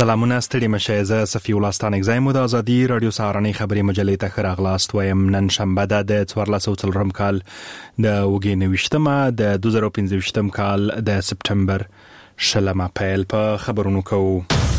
سلامونه ستړي مشه زه صفی الله ستانک زایم د ازادي رادیو سهارنۍ خبري مجلې ته خراغلاست وایم نن شنبه د 1403 کال د وګینوشتمه د 2015 کال د سپتمبر شلمه پیل په خبرونو کوو.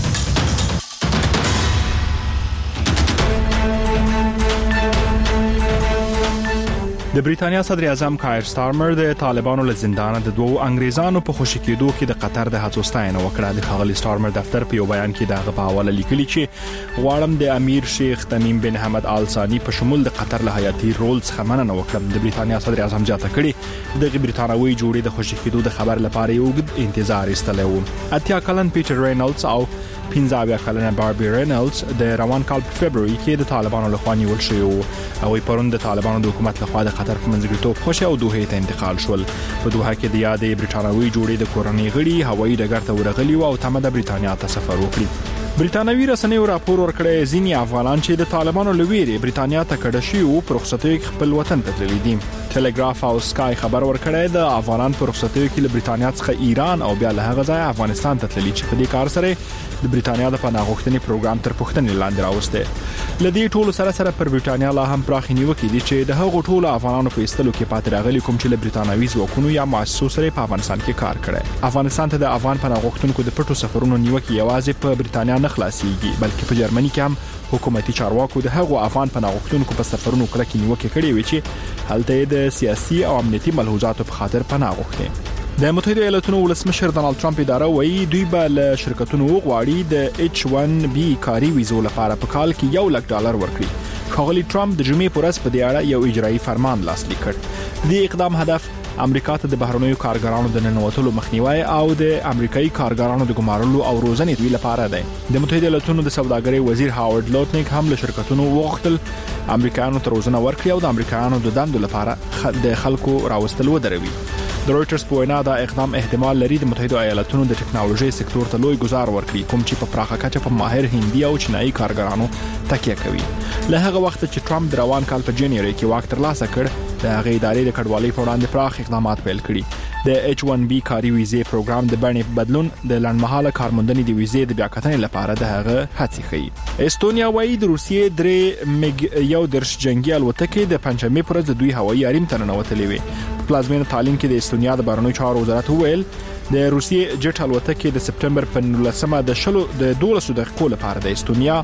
د بریتانیا صدر اعظم کایر سټارمر د طالبانو له زندانه د دوو انګریزانو په خوشی کېدو کې د قطر د هڅو ستاینه وکړه. د ښاغلي سټارمر دفتر په یو بیان کې دغه په حواله لیکلي چې غواړم د امیر شیخ تمیم بن حمد آل ثانی په شمول د قطر له حیاتي رول څخه مننه وکړه. د بریتانیا صدر اعظم زیاته کړي د بریتانوي جوړې د خوشی کېدو د خبر لپاره یو انتظار ایستلی و. اتیا کلن پیټر رینالډز او 15 کلنه باربي رینالډز د روان کال په فبروري کې د طالبانو له خوا نیول شوی وو. هغوی پرون د طالبانو د حکومت له خوا د قطر په منځګړیتوب خوشي او دوحه ته انتقال شول. په دوحه کې د یادې بریتانوي جوړې د کورنۍ غړي هوایي ډګر ته ورغلي او تمه د بریتانیا ته سفر وکړي. بریتانوي رسنیو راپور ورکړی ځینی افغانان چې د طالبانو لویری بریتانیا ته کډه شي او په رخصتیو کې خپل وطن ته تللي دي. ټلګراف او سکای خبر ورکړی د افغانان په رخصتیو کې له بریتانیا څخه ایران او بیا له هغه ځای افغانستان ته تللي چې په دې کار سره د بریتانیا د پناه غوښتنې پروګرام تر پوښتنې لاندې راوسته. لدې ټولو سره پر بریتانیا لا هم پراخ نیوکې دي چې د هغو ټولو افغانانو په ایستلو کې پاتې راغلي کوم چې له بریتانوي ځواکونو یا مؤسسو سره په افغانستان کې کار کړي. افغانستان ته د افغان پناه غوښتونکو د پټو سفرونو نیوکې یوازې په بریتانیا نه خلاصيږي بلکې په جرمني کې هم حکومتي چارواکو د هغو افغان پناه غوښتونکو په سفرونو کړه کې نیوکې کړې وي چې هلته د سیاسي او امنیتي ملحوظاتو په خاطر پناه غوښتي. د متحده ایالاتونو ولسمشر ډانلډ ټرمپ اداره وایي دوی به له شرکتونو غواړي د H1B کاري ویزو لپاره په کال کې $100,000 ورکړي. ښاغلي ټرمپ د جمعې په ورځ په دې اړه یو اجرایي فرمان لاسلیک کړ. د اقدام هدف امریکا ته د بهرنیو کارګرانو د ننوتلو مخنیوي او د امریکایي کارګرانو د ګمارلو او روزنې دوی لپاره دی. د متحده ایالاتونو د سوداګرۍ وزیر هاورد لوټنیک هم له شرکتونو وغوښتل امریکایانو ته روزنه ورکړي او د امریکایانو د دندو لپاره د خلکو راوستل ودروي. د رويټرز په وینا دا اقدام احتمال لري د متحده ایالاتونو د ټکنالوژي سکتور ته لوی گزار ورکړي کوم چې په پراخه کچه په ماهر هندي او چینایي کارګرانو تکیه کوي. له هغه وخت چې ټرمپ د روان کال په جنوري کې واک ترلاسه کړ د هغې ادارې د کډوالۍ په وړاندې پراخ اقدامات پیل کړي. د H1B کاري ویزې پروګرام د بڼې بدلون د لنډمهاله کارموندنې د ویزې د بیاکتنې لپاره د هغه هڅې ښيي. استونیا وايي د روسیې درې میګ یو درش جنگي الوتکې د پنځمې پر ورځ د دوی هوایي حریم ته ننوتلې وي. پلازمینه تعلیم کې د استونیا د بهرنیو چارو وزارت وویل د روسیې جټ الوتکې د سپتمبر په 19مه د 12 دقیقو لپاره د استونیا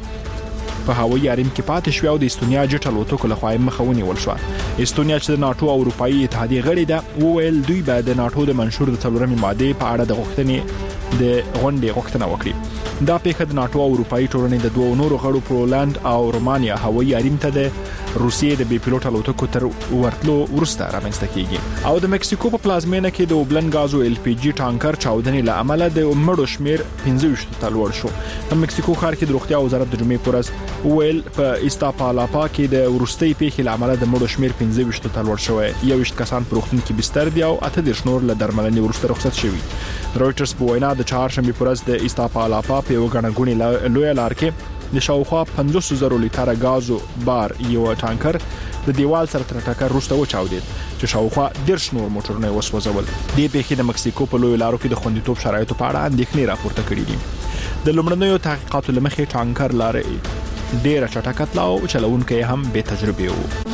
په هوایي حریم کې پاتې شو او د استونیا جټ الوتکو له خوا مخه ونیول شو. استونیا چې د ناتو او اروپאי اتحادیه غړي ده وویل دوی به د ناتو د منشور د څلورمې ماده په اړه د غوښتنې د غونډې غوښتنه وکړي. دا پیښه د ناتو او اروپאי ټولنې د دوه نورو غړو پولند او رومانیا هوایي حریم ته د روسیې د بي پيلوټ الوتکو تر ورتلو وروسته رامنځته کیږي. او د مکسیکو په پلازمینه کې د اوبلن غازو LPG ټانکر چاودنې له امله د مړو شمیر 25 ته لوړ شو. په مکسیکو ښار کې د روغتیا وزارت د جمعې پر ورځ ویل په ایستاپالاپا کې د ورستۍ پیښې له امله د مړو شمیر 25 ته لوړ شوی. 21 کسان په روغتون کې بستر دي او 18 نور له درملنې وروسته رخصت شوي. رويټرز په وینا د چهارشنبه پر ورځ د ایستاپالاپا په یو غنغونی لوی لار کې د شاوخوا 500,000 لیټره غازو بار یو ټانکر د دیوال سره تر ټکر وروسته وچاودید چې شاوخوا 10 نور موټرونه وسوځول. د پیښې د مکسیکو په لوی لارو کې د خوندیتوب شرایطو په اړه اندېښنې راپورته کړې دي. د لومړنیو تحقیقاتو لمخې ټانکر لارې ډېر چټک تلو او چلوونکي هم بې تجربه وو.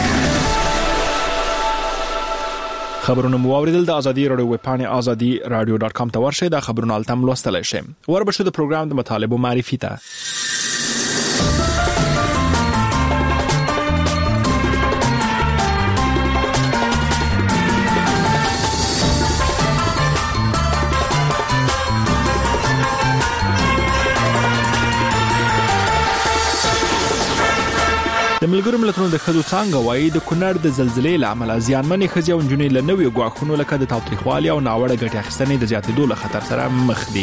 خبرونه مو اوریدل د ازادي رادیو ویب پاڼه azadi.radio.com ته ورشئ. دا خبرونه التم لوستلای شئ. وربشو د پروګرام د مطالبه معرفي ته د ملګرو ملتونو د خځو څنګه وایي د کونړ د زلزلې له امله زیانمنې ښځې او نجونې له نویو ګواښونو لکه د تاوتریخوالي او ناوړه ګټې اخیستنې د زیاتېدو له خطر سره مخ دي.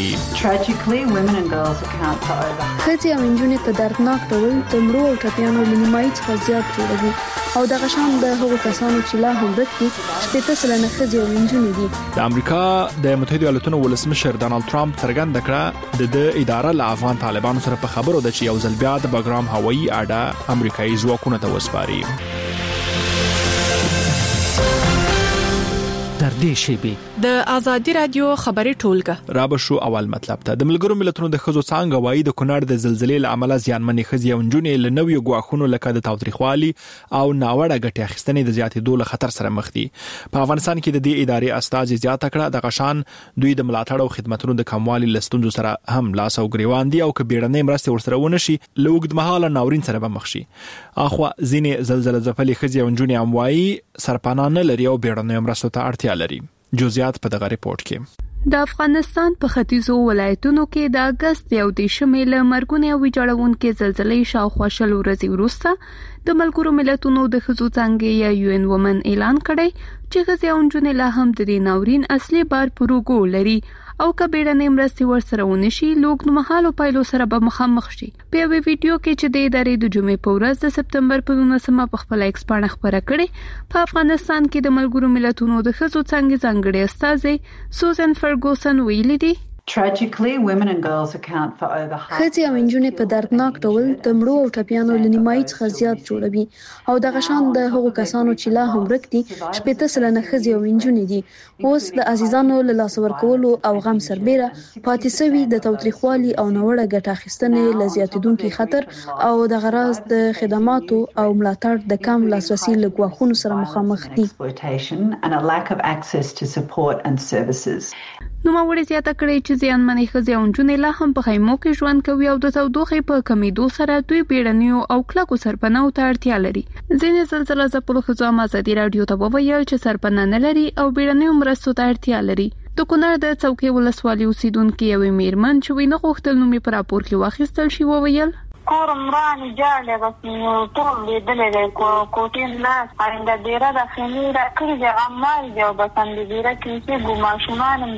ښځې او نجونې په دردناک ډول د مړو او ټپیانو له نیمایي څخه زیات جوړوي او دغه شان د هغو کسانو چې لا هم ورک دي 80% ښځې او نجونې دي. د امریکا د متحده ایالاتونو ولسمشر ډانلډ ټرمپ څرګنده کړه د اداره له افغان طالبانو سره په خبرو ده چې یو ځل بیا د بګرام هوایي اډه امریکایي ځواکونه ته وسپاري. د تر دې شیبې د ازادي رادیو خبري ټولګه را به شو اول مطلب ته د ملګرو ملتونو د خزو څنګه وایي د کونړ د زلزلې له امله زیانمنې خزي او نجونې له نویو غواخونو لکه د تاوتریخوالي او ناوړه ګټې اخیستنې د زیاتېدو له خطر سره مخ دي. په افغانستان کې د دې ادارې استاذ زیاته کړه د غشان دوی د ملاتړ او خدماتو د کموالي لستونزو سره هم لاس او ګریوان دي او کبیرنې مرسته ورسره ونشي لوګد مهاله ناورین سره به مخ شي. اخو ځینې زلزلې ځپلې خزي او نجونې هم وایي سرپناه نه لري او بیړنۍ مرسته ته اړتیا لري. جزئیات په دغه ریپورت کې. د افغانستان په ختیځو ولایتونو کې د اگست 11 له مرګونی او ویجاړونکو زلزلې شاوخوا شل ورځې وروسته د ملګرو ملتونو د خزو څنګه یا یو ان وومن اعلان کړی چې خزي او نجونې لا هم د ناورین اصلي بار پروګو لري او کبیرنې مرستې ورسره ونشي لوګ مهالو پایلو سره به مخامخ شي. په یو ویډیو کې چې د ادارې د جمعې په ورځ د سپتمبر په 19مه په خپل ایکس باندې خبره کړې په افغانستان کې د ملګرو ملتونو د خزو څنګه ځانګړي استاذ سوزن فرګوسن ویلي دي Tragically, women and girls account for over half. خزي او نجونې په دردناک ډول د مړو او ټپيانو لنیمایي څخه زیات جوړوي او د غشان د هغو کسانو چې لا هم ورک دي شپږ سلنه خزي او نجونې دي اوس د عزیزانو له لاس ورکولو او غم سربېره پاتې سوي د توتریخوالي او نوړه ګټه اخیستنې له زیاتیدونکو خطر او د غراض د خدماتو او ملاتړ د کم لاسرسي له غواخونو سره مخامخ دي. نو ماوړي زیاته کړی چې ځانمنې خزي او نجونې لا هم په خیمو کې ژوند کوي او د تودوخې په کمیدو سره دوی بیړنیو او کلکو سرپناو ته اړتیا لري. ځینې زلزلې ځپلو خزو ازادي رادیو ته وویل چې سرپناه نه لري او بیړنیو مرستو ته اړتیا لري. د کونړ د څوکۍ ولسوالۍ اوسیدونکو یو میرمن چې وینه غوښتل نو می پر راپور کې واخیستل شي وویل کورمران جاله غسنو ټول لیدلې کوټین لاس آینده ډیره د خمیر کړی د عمل جو بسند ډیره کې چې ګماشومان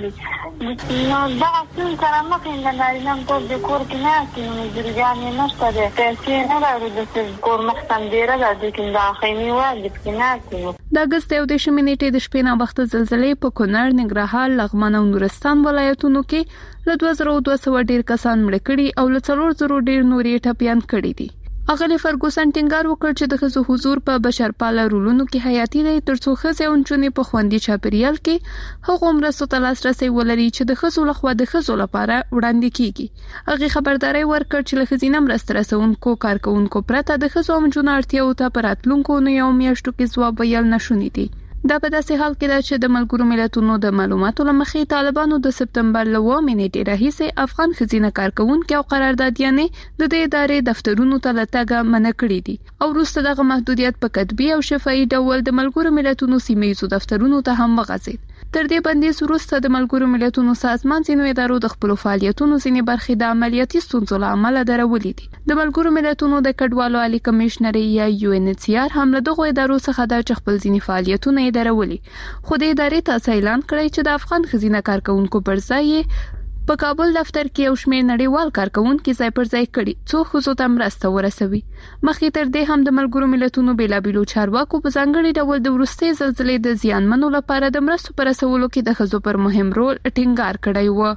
دي نو دا څنګه کرامه د نارینه په د کور کې نه کې درګانې نشته ده چې نه لري د کور مختن ډیره د کې د خمیر واجب کې نه کې د اگست 11 نیټې د شپې نه وخت زلزلې په کونړ ننګرهار لغمان او نورستان ولایتونو کې له 2200 ډیر کسان مړ کړي او له 400 ډیر نورې ټپيان کړي دي. اغلی فرګوسن ټینګار وکړ چې د خزو حضور په بشرپاله رولونو کې حیاتي دی ترڅو خزه او نجونې په خوندي چاپیریال کې هغه مرستو ته لاسرسي ولري چې د خزو لخوا د خزو لپاره وړاندې کیږي. هغه خبرداري ورکړ چې له خزینه مرسته رسونکو کارکونکو پرته د خزو او نجونو اړتیاو ته پراتلونکو نو یو میاشتو کې ځواب ویل نشونی دي. دا په داسې حال کې ده چې د ملګرو ملتونو د معلوماتو لمخې طالبانو د سپتمبر له 9 نیټې راهیسې افغان خزینه کارکونکو او قراردادیانې د دې ادارې دفترونو ته لټګه منع کړې دي او وروسته دغه محدودیت په کتبي او شفاهي ډول د ملګرو ملتونو سیمه‌ییزو دفترونو ته هم وغځید. تر دې باندې وروسته د ملګرو ملتونو سازمان ځینو ادارو د خپل فعالیتونو ځینې برخې د عملیاتي ستونزو له امله درولې دي. د ملګرو ملتونو د کډوالو عالی کمشنر یا یو ان ایچ سی آر هم له دغه ادارو څخه د خپل ځینې فعالیتونه درولې. خو د ادارې ته اعلان کړی چې د افغان خزینه کارکونکو پر ځای په کابل دفتر کې یو شمېر نړیوال کارکونکو ځای پر ځای کړي څو خزو ته مرسته ورسوي. مخکې تر دې هم د ملګرو ملتونو بیلابیلو چارواکو په ځانګړي ډول د وروستي زلزلې د زیانمنو لپاره د مرستو پر رسولو کې د خزو پر مهم رول ټینګار کړی و.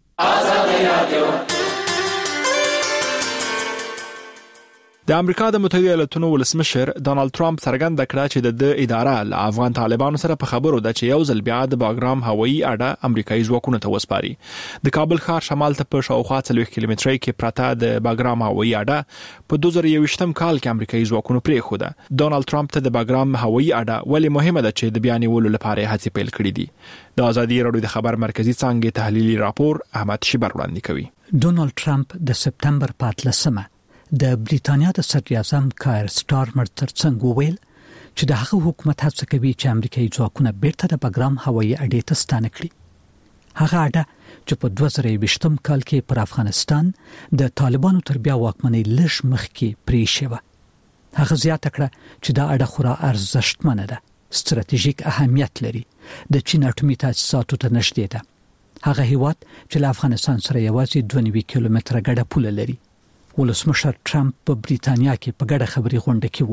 ازادي رادیو د امریکا د متحده ایالاتونو ولسمشر ډونالد ټرمپ څرګنده کړه چې د اداره له افغان طالبانو سره په خبرو ده چې یو ځل بیا د باګرام هوایي اډه امریکایي ځواکونو ته وسپاري. د کابل ښار شمال ته په شاوخوا 40 کیلومترۍ کې پراته د باګرام هوایي اډه په 2021م کال کې امریکایي ځواکونو پریښوده. ډونالد ټرمپ ته د باګرام هوایي اډه ولې مهمه ده چې د بیانولو لپاره هڅې پیل کړې دي. د ازادي رادیو د خبر مرکزی څنګه تحلیلي راپور احمد شیبر وړاندې کوي. ډونالد ټرمپ د سپتمبر 15 د بریتانیا د صدر اعظم کایر سټارمر ترڅنګ وویل چې د هغه حکومت هڅه کوي چې امریکایي ځواکونه بیرته د باګرام هوایي اډې ته ستانه کړي. هغه اډه چې په 2020م کال کې پر افغانستان د طالبانو تر بیا واکمنۍ لږ مخکې پرې شوه. هغه زیاته کړه چې دا اډه خورا ارزښتمنه ده، ستراتیژیک اهمیت لري، د چین اټومي تاسیساتو ته نږدې ده. هغه هیواد چې له افغانستان سره یوازې 2.5 کیلومتره ګډه پوله لري. ولسمشر ټرمپ په بریتانیا کې په ګډه خبري غونډه کې وویل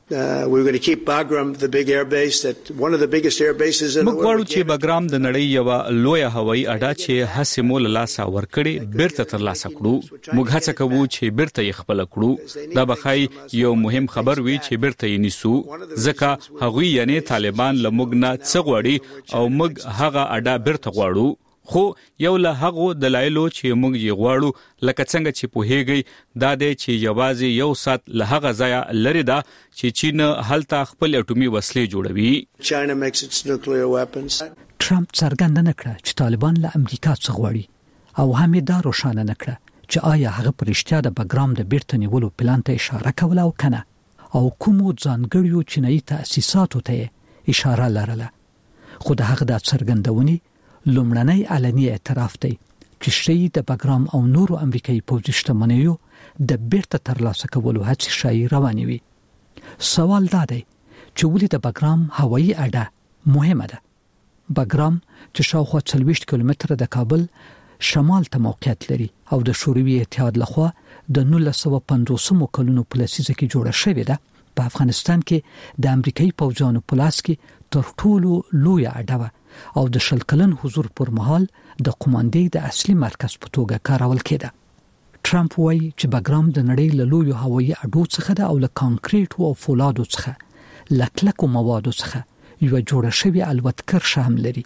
We're going to keep Bagram the big air base that one of the biggest air bases in the world. مګوړو چې بګرام د نړۍ یو لوی هوایي اډه چې هڅمول لاسه ورکړي بیرته تر لاسه کړو. موږ هڅه کوو چې بیرته یې خپل کړو. دا بخای یو مهم خبر وی چې بیرته یې نیسو ځکه هغوی یعنی طالبان لمغنا څغوړي او موږ هغه اډه بیرته غواړو. خو یو له هغه دلایلو چې موږ یې غواړو لکه څنګه چې په هیګي دا د چې یوازې یو سات له هغه ځای لري دا چې چین هلته خپل اټومي وسلې جوړوي. China makes its nuclear weapons. ټرمپ څرګنده نکړه چې طالبان له امریکا څخه غواړي او هم دا روښانه نکړه چې آیا هغه پرشتیا د بګرام د بیرته نیولو پلان ته اشاره کوله او کنه او کومو ځانګړیو چینایي تاسیساتو ته اشاره لرله. خو د هغه د څرګندونې لومړنی علني اعتراف دی چې شي د بګرام او نورو امریکایي پوځي شتمنیو د بیرته ترلاسه کولو هڅې شي روانې وي. سوال دا دی چې ولې د بګرام هوایي اډه مهمه ده. بګرام چې شاوخوا 40 کیلومتره د کابل شمال ته موقعیت لري او د شوروي اتحاد لخوا د 1950 کلونو په لسیزه کې جوړه شوې ده. په افغانستان کې د امریکایي پوځانو په لاس کې تر ټولو لوی اډه او د شلکلن حضور پر مهال د قوماندې د اصلي مرکز په توګه کارول کېده. ټرمپ وایي چې بګرام د نړۍ له لوی هوایي اډو څخه ده او له کانکریټ او فولادو څخه لکلکو موادو څخه یو جوړه شوی الوتکر شامل لري.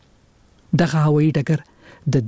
دغه هوایي ډګر د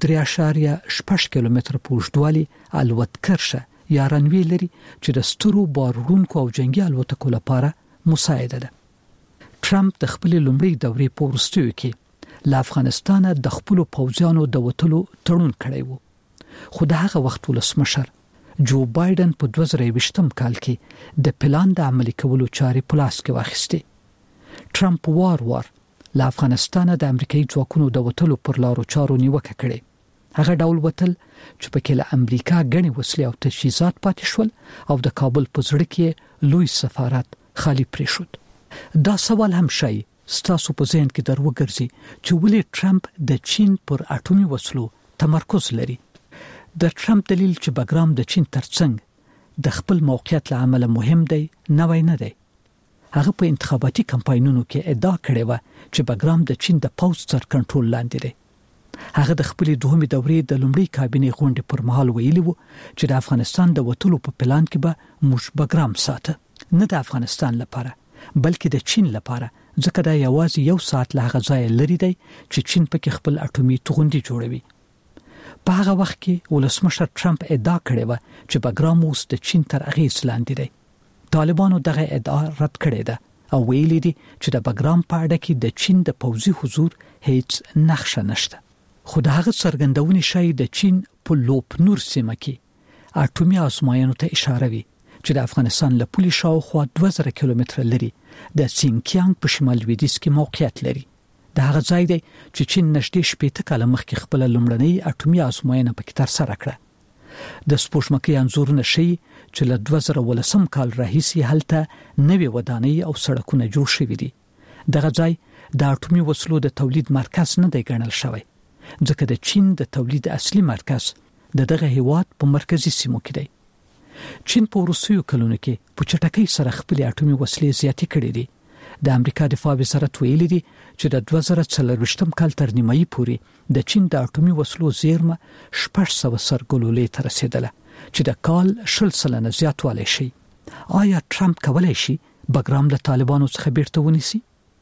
3.6 کیلومتر په اوږدوالي الوتکر یا رنوی لري چې د سترو بارونکو او جنگي الوتکو لپاره مساعده ده. ټرمپ د خپل لومړي دورې په وروستیو کې له افغانستان د خپل پوځیانو د وټلو تړون کړی وو. خو د هغه وخت ولسمشر جو بایدن په 2020 کال کې د پلان د عملي کولو چارې په لاس کې واخیستې. ټرمپ وار له افغانستان د امریکایي ځواکونو د وټلو پر لارو چارو نیوکه کړې. هغه ډول وټل چې په کې له امریکا غني وسلې او تجهیزات پاتې شول او د کابل په زړه کې لوی سفارت خالی پرې شو. دا سوال هم شي ستاسو په ذهن کې دروګرځي چې ولې ټرمپ د چین پر اټومي وسلو تمرکز لري. د ټرمپ دلیل چې بګرام د چین ترڅنګ د خپل موقعیت له امله مهم دی نه دی. هغه په انتخاباتي کمپاینونو کې ادعا کړې و چې بګرام د چین د پوځ تر کنټرول لاندې دی. هغه د خپل دوهمې دورې د لومړي کابینې غونډې پر مهال ویلي وو چې د افغانستان د وټلو په پلان کې به موږ بګرام ساته نه د افغانستان لپاره بلکې د چین لپاره ځکه دا یوازې یو ساعت له هغه ځای لري دی چې چین پکې خپل اټومي توغندي جوړوي. په هغه وخت کې ولسمشر ټرمپ ادعا کړې و چې بګرام اوس د چین تر اغېز لاندې دی. طالبانو دغه ادعا رد کړې ده او ویلي دي چې د بګرام په اړه کې د چین د پوځي حضور هیڅ نقشه نشته. خو د هغه څرګندونې شای د چین په لوپ نور سیمه کې اټومي ازموینو ته اشاره وی چې د افغانستان له پولي شاوخوا 2000 کیلومتره لري د سینکیانګ په شمال لویدیځ کې موقعیت لري. د هغه ځای دی چې چین نږدې 18 کال مخکې خپل لومړنۍ اټومي ازموینه پکې ترسره کړه. د سپوږمکۍ انځورونه شي چې له 2013 کال راهیسې هلته نوې ودانۍ او سړکونه جوړ شوي دي. دغه ځای د اټومي وسلو د تولید مرکز نه دی ګڼل شوی ځکه د چین د تولید اصلي مرکز دغه هیواد په مرکزي سیمو کې دی. چین په روسیو کلونو کې په چټکۍ سره خپل اټومي وسلې زیاتې کړې دي. د امریکا دفاع وزارت ویلي دي چې د 2024 کال تر نیمایي پورې د چین د اټومي وسلو زیرمه 600 سرګلولې ته رسیدله چې د کال 10% زیاتوالی شي. آیا ټرمپ کولای شي بګرام له طالبانو څخه بیرته ونیسي؟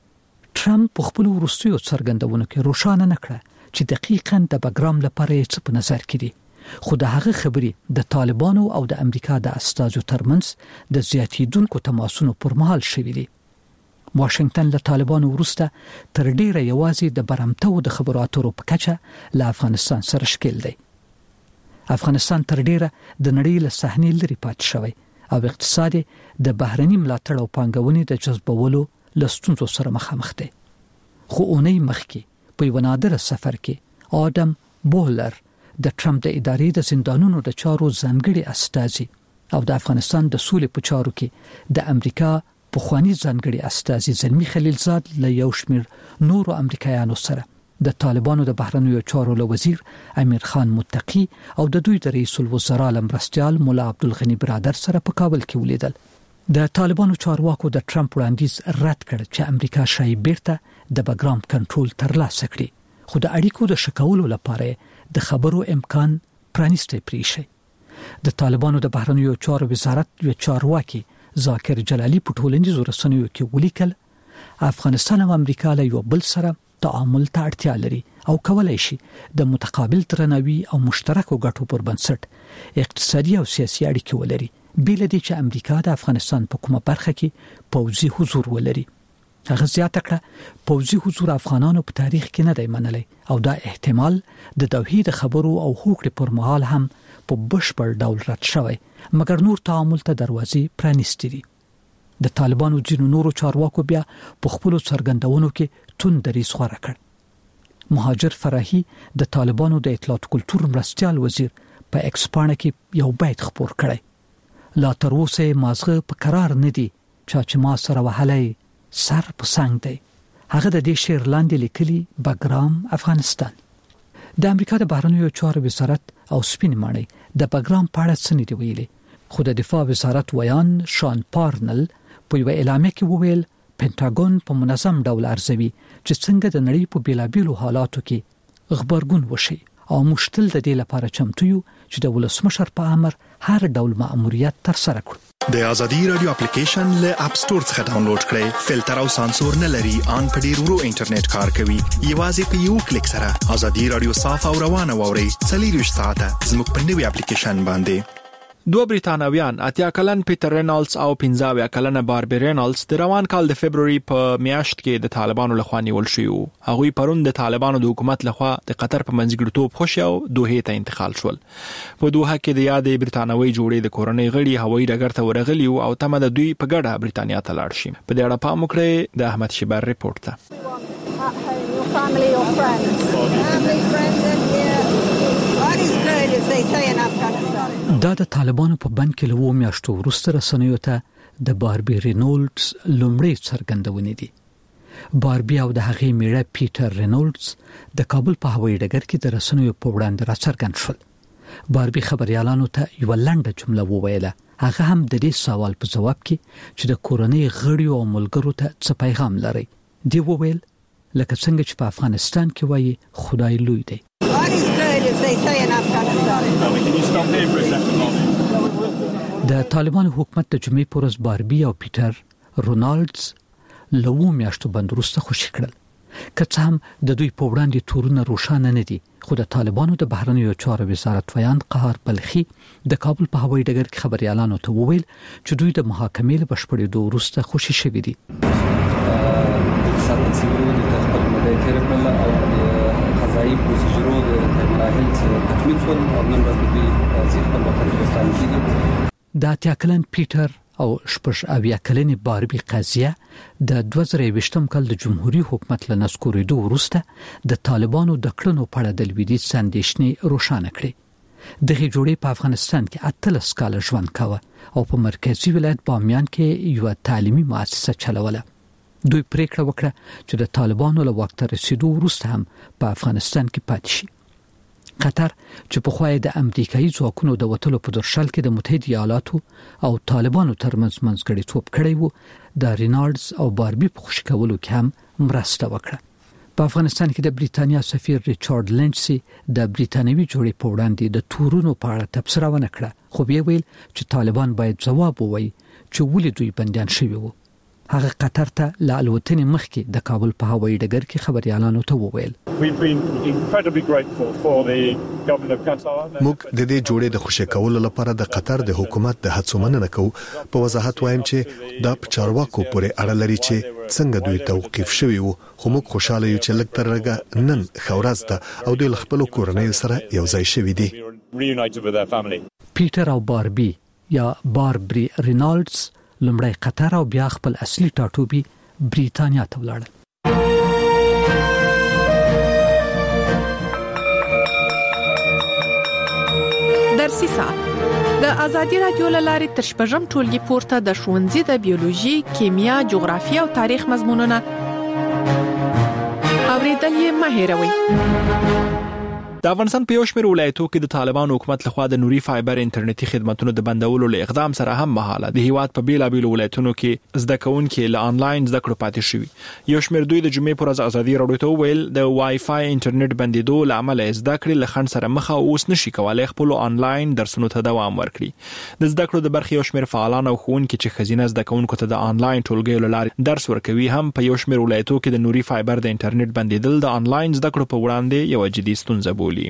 ټرمپ په خپل روسیو څرګندونو کې روښانه نکړه چې دقیقاً د بګرام لپاره څه په نظر کې دي. خو د هغه خبرې د طالبانو او د امریکا د استازو ترمنځ د زیاتیدونکو تماسونو پر مهال شوې دي. واشنگټن له طالبانو وروسته تر ډیره یوازې د برمته او د خبرو اترو په کچه له افغانستان سره ښکیل دی. افغانستان تر ډیره د نړۍ له صحنې لري پاتې شوی او اقتصاد د بهرني ملاتړ او پانګونې د جذبولو له ستونزو سره مخامخ دی. خو اونۍ مخکې په یو نادر سفر کې آدم بولر د ټرمپ د ادارې د زندانونو د چارو ځانګړي استازي او د افغانستان د سولې په چارو کې د امریکا پخوانی ځانګړي استازي زلمی خلیلزاد له یو شمېر نورو امریکایانو سره د طالبانو د بهرنیو چارو له وزیر امیر خان متقی او د دوی د رئیس الوزرا لمرستیال مولا عبدالغنی برادر سره په کابل کې ولیدل. د طالبانو چارواکو د ټرمپ وړاندیز رد کړ چې امریکا شای بیرته د بګرام کنټرول ترلاسه کړي، خو د اړیکو د شکولو لپاره د خبرو امکان پرانیسته پریشي. د طالبانو د بهرنیو چارو وزارت یو چارواکي ذاکر جلالی په ټولنیزو رسنیو کې ولیکل افغانستان او امریکا له یو بل سره تعامل ته اړتیا لري او کولای شي د متقابل درناوي او مشترکو ګټو پر بنسټ اقتصادي او سیاسي اړیکې ولري، بل دې چې امریکا د افغانستان په کومه برخه کې پوځي حضور ولري. هغه زیاته کړه پوځي حضور افغانانو په تاریخ کې نه دی منلی او دا احتمال د توحید خبرو او هوکړې پر مهال هم په بشپړ ډول رد شوی، مګر نور تعامل ته دروازې پرانیستې دي. د طالبانو ځینو نورو چارواکو بیا په خپلو څرګندونو کې توند دریځ غوره کړ. مهاجر فرحي د طالبانو د اطلاعات کلتور مرستیال وزیر په ایکس پاڼه کې یو بیت خپور کړی: لا تر اوسه مازغه په قرار نه دي چې ما سره وهلای سر په څنګ دی. هغه د دې شعر لاندې لیکلي بګرام افغانستان. د امریکا د بهرنیو چارو وزارت او سپین ماڼۍ د بګرام په اړه څه نه دی ویلي، خو د دفاع وزارت ویان شان پارنل په یو اعلامیه کې وویل پینټاګون په منظم ډول ارزوي چې څنګه د نړۍ په بیلابیلو حالاتو کې خبرګون وشي او مشتل د دې لپاره چمتو یو چې د ولسمشر په امر هر ډول مأموریت تر سره کړي. د ازادي رادیو اپلیکیشن له اپ سٹور څخه ډاونلوډ کړئ. فلټر او سانسور نه لري، ان په ډیر ورو انټرنیټ کار کوي. یوازې په یو کلیک سره ازادي رادیو صاف او روانه ووري. 24 ساعته زموږ په نوي اپلیکیشن باندې. دوه بریتانویان 80 کلن پیټر رینالډز او 15 کلنه باربي رینالډز د روان کال د فبرवरी په میاشت کې د طالبانو لخوا نیول شوی. هغوی پرون د طالبانو د حکومت لخوا د قطر په منځګړیتوب خوشي او دوحه ته انتقال شول. په دوحه کې د یادې بریتانوي جوړې د کورنۍ غړي هوایي ډګر ته ورغلي او تمه د دوی په ګډه بریتانیا ته لاړ شي. په دې اړه پام وکړئ د احمد شیبر ریپورت ته. دا د طالبانو په بند کې له میاشتو وروسته رسنیو ته د باربي رینالډز لومړی څرګندونه دي. باربي او د هغې میړه پیټر رینالډز د کابل په هوایي ډګر کې د رسنیو په وړاندې راڅرګند شول. باربي خبريالانو ته یو لنډه جمله وویله، هغه هم د دې سوال په جواب کې چې د کورنۍ غړي او ملګرو ته څه پیغام لري. دی وویل لکه څنګه چې په افغانستان کې وایي خدای لوی دی. د طالبانو حکومت د جمعې پر ورځ باربي او پیټر رینالډز له میاشتو بند وروسته خوشي کړل. که څه هم د دوی په وړاندې تورونه روښانه نه دي، خو د طالبانو د بهرنیو چارو وزارت ویان قهار بلخي د کابل په هوایي ډګر کې خبريالانو ته وویل چې دوی د محاکمې له بشپړېدو وروسته خوشي شوي دي. قضایي پروسیجرو د مراحل څخه تکمیل شول او نن ورځ دوی ځخه په پاکستان کې دي. د 80 کلن پیټر او 80 کلنې باربي قضیه د 2020 کال د جمهوریت حکومت له نسکورېدو وروسته د طالبانو د کړنو په اړه د لویدیځ اندېښنې روښانه کړې. دغه جوړې په افغانستان کې 18 کال ژوند کاوه او په مرکزی ولایت بامیان کې یو تعلیمي مؤسسه چلوله. دوی پریکړه وکړه چې د طالبانو له واک ته رسیدو وروسته هم په افغانستان کې پاتې شي. قطر چې په خوای د امریکایي ځواکونو د وټلو په درشل کې د متحده ایالاتو او طالبانو ترمنځ منځګړیتوب کړی وو، د رینالډز او باربي په خوشی کولو کې هم مرسته وکړه. په افغانستان کې د بریتانیا سفیر ریچارډ لینچسي د بریتانوي جوړې په وړاندې د تورونو په اړه تبصره ونه کړه، خو بیا ویل چې طالبان باید ځواب ووایي چې ولې دوی بندیان شوي وو. هغه قطر ته له الوتنې مخکې د کابل په هوایي ډګر کې خبريالانو ته وویل موږ د دې جوړې د خوشی کولو لپاره د قطر د حکومت د هڅو مننه کوو. په وضاحت وایم چې دا په چارواکو پورې اړه لري چې څنګه دوی توقيف شوي وو، خو موږ خوشاله یو چې لږ ترغه نن خورز ته او د خپل کورنۍ سره یو ځای شوي دي. پیټر او باربي یا باربي رینالډز لمړی قطر او بیا خپل اصلي ټاټوبي بریتانیا ته ولاړل. درسي ساعت د ازادي رادیو لارې تشبجم ټولګي پورته د ښوونځي د بیولوژي، کیمیا، جغرافیه او تاریخ مضمونونه اوریدل یې مه هېروئ. د افغانستان په یو شمېر ولایتونو کې د طالبانو حکومت لخوا د نوري فایبر انټرنیټي خدماتونو د بندولو له اقدام سره هم مهاله د هیواد په بیلابیلو ولایتونو کې زده کوونکي له انلاین زده کړو پاتې شوي. یو شمېر دوی د جمعې پر ورځ ازادي راډیو ته وویل د وای فای انټرنیټ بندیدو له امله زده کړې له خنډ سره مخ او اوس نشي کولای خپل انلاین درسونو ته دوام ورکړي. د زده کړو د برخې یو شمېر فعالان او ښوونکي چې خزینه زده کوونکو ته د انلاین ټولګیو له لارې درس ورکوي هم په یو شمېر ولایتونو کې د نوري فایبر د انټرنیټ بندیدل د انلاین زده کړو په وړاندې یو جدي ستونزه بولي.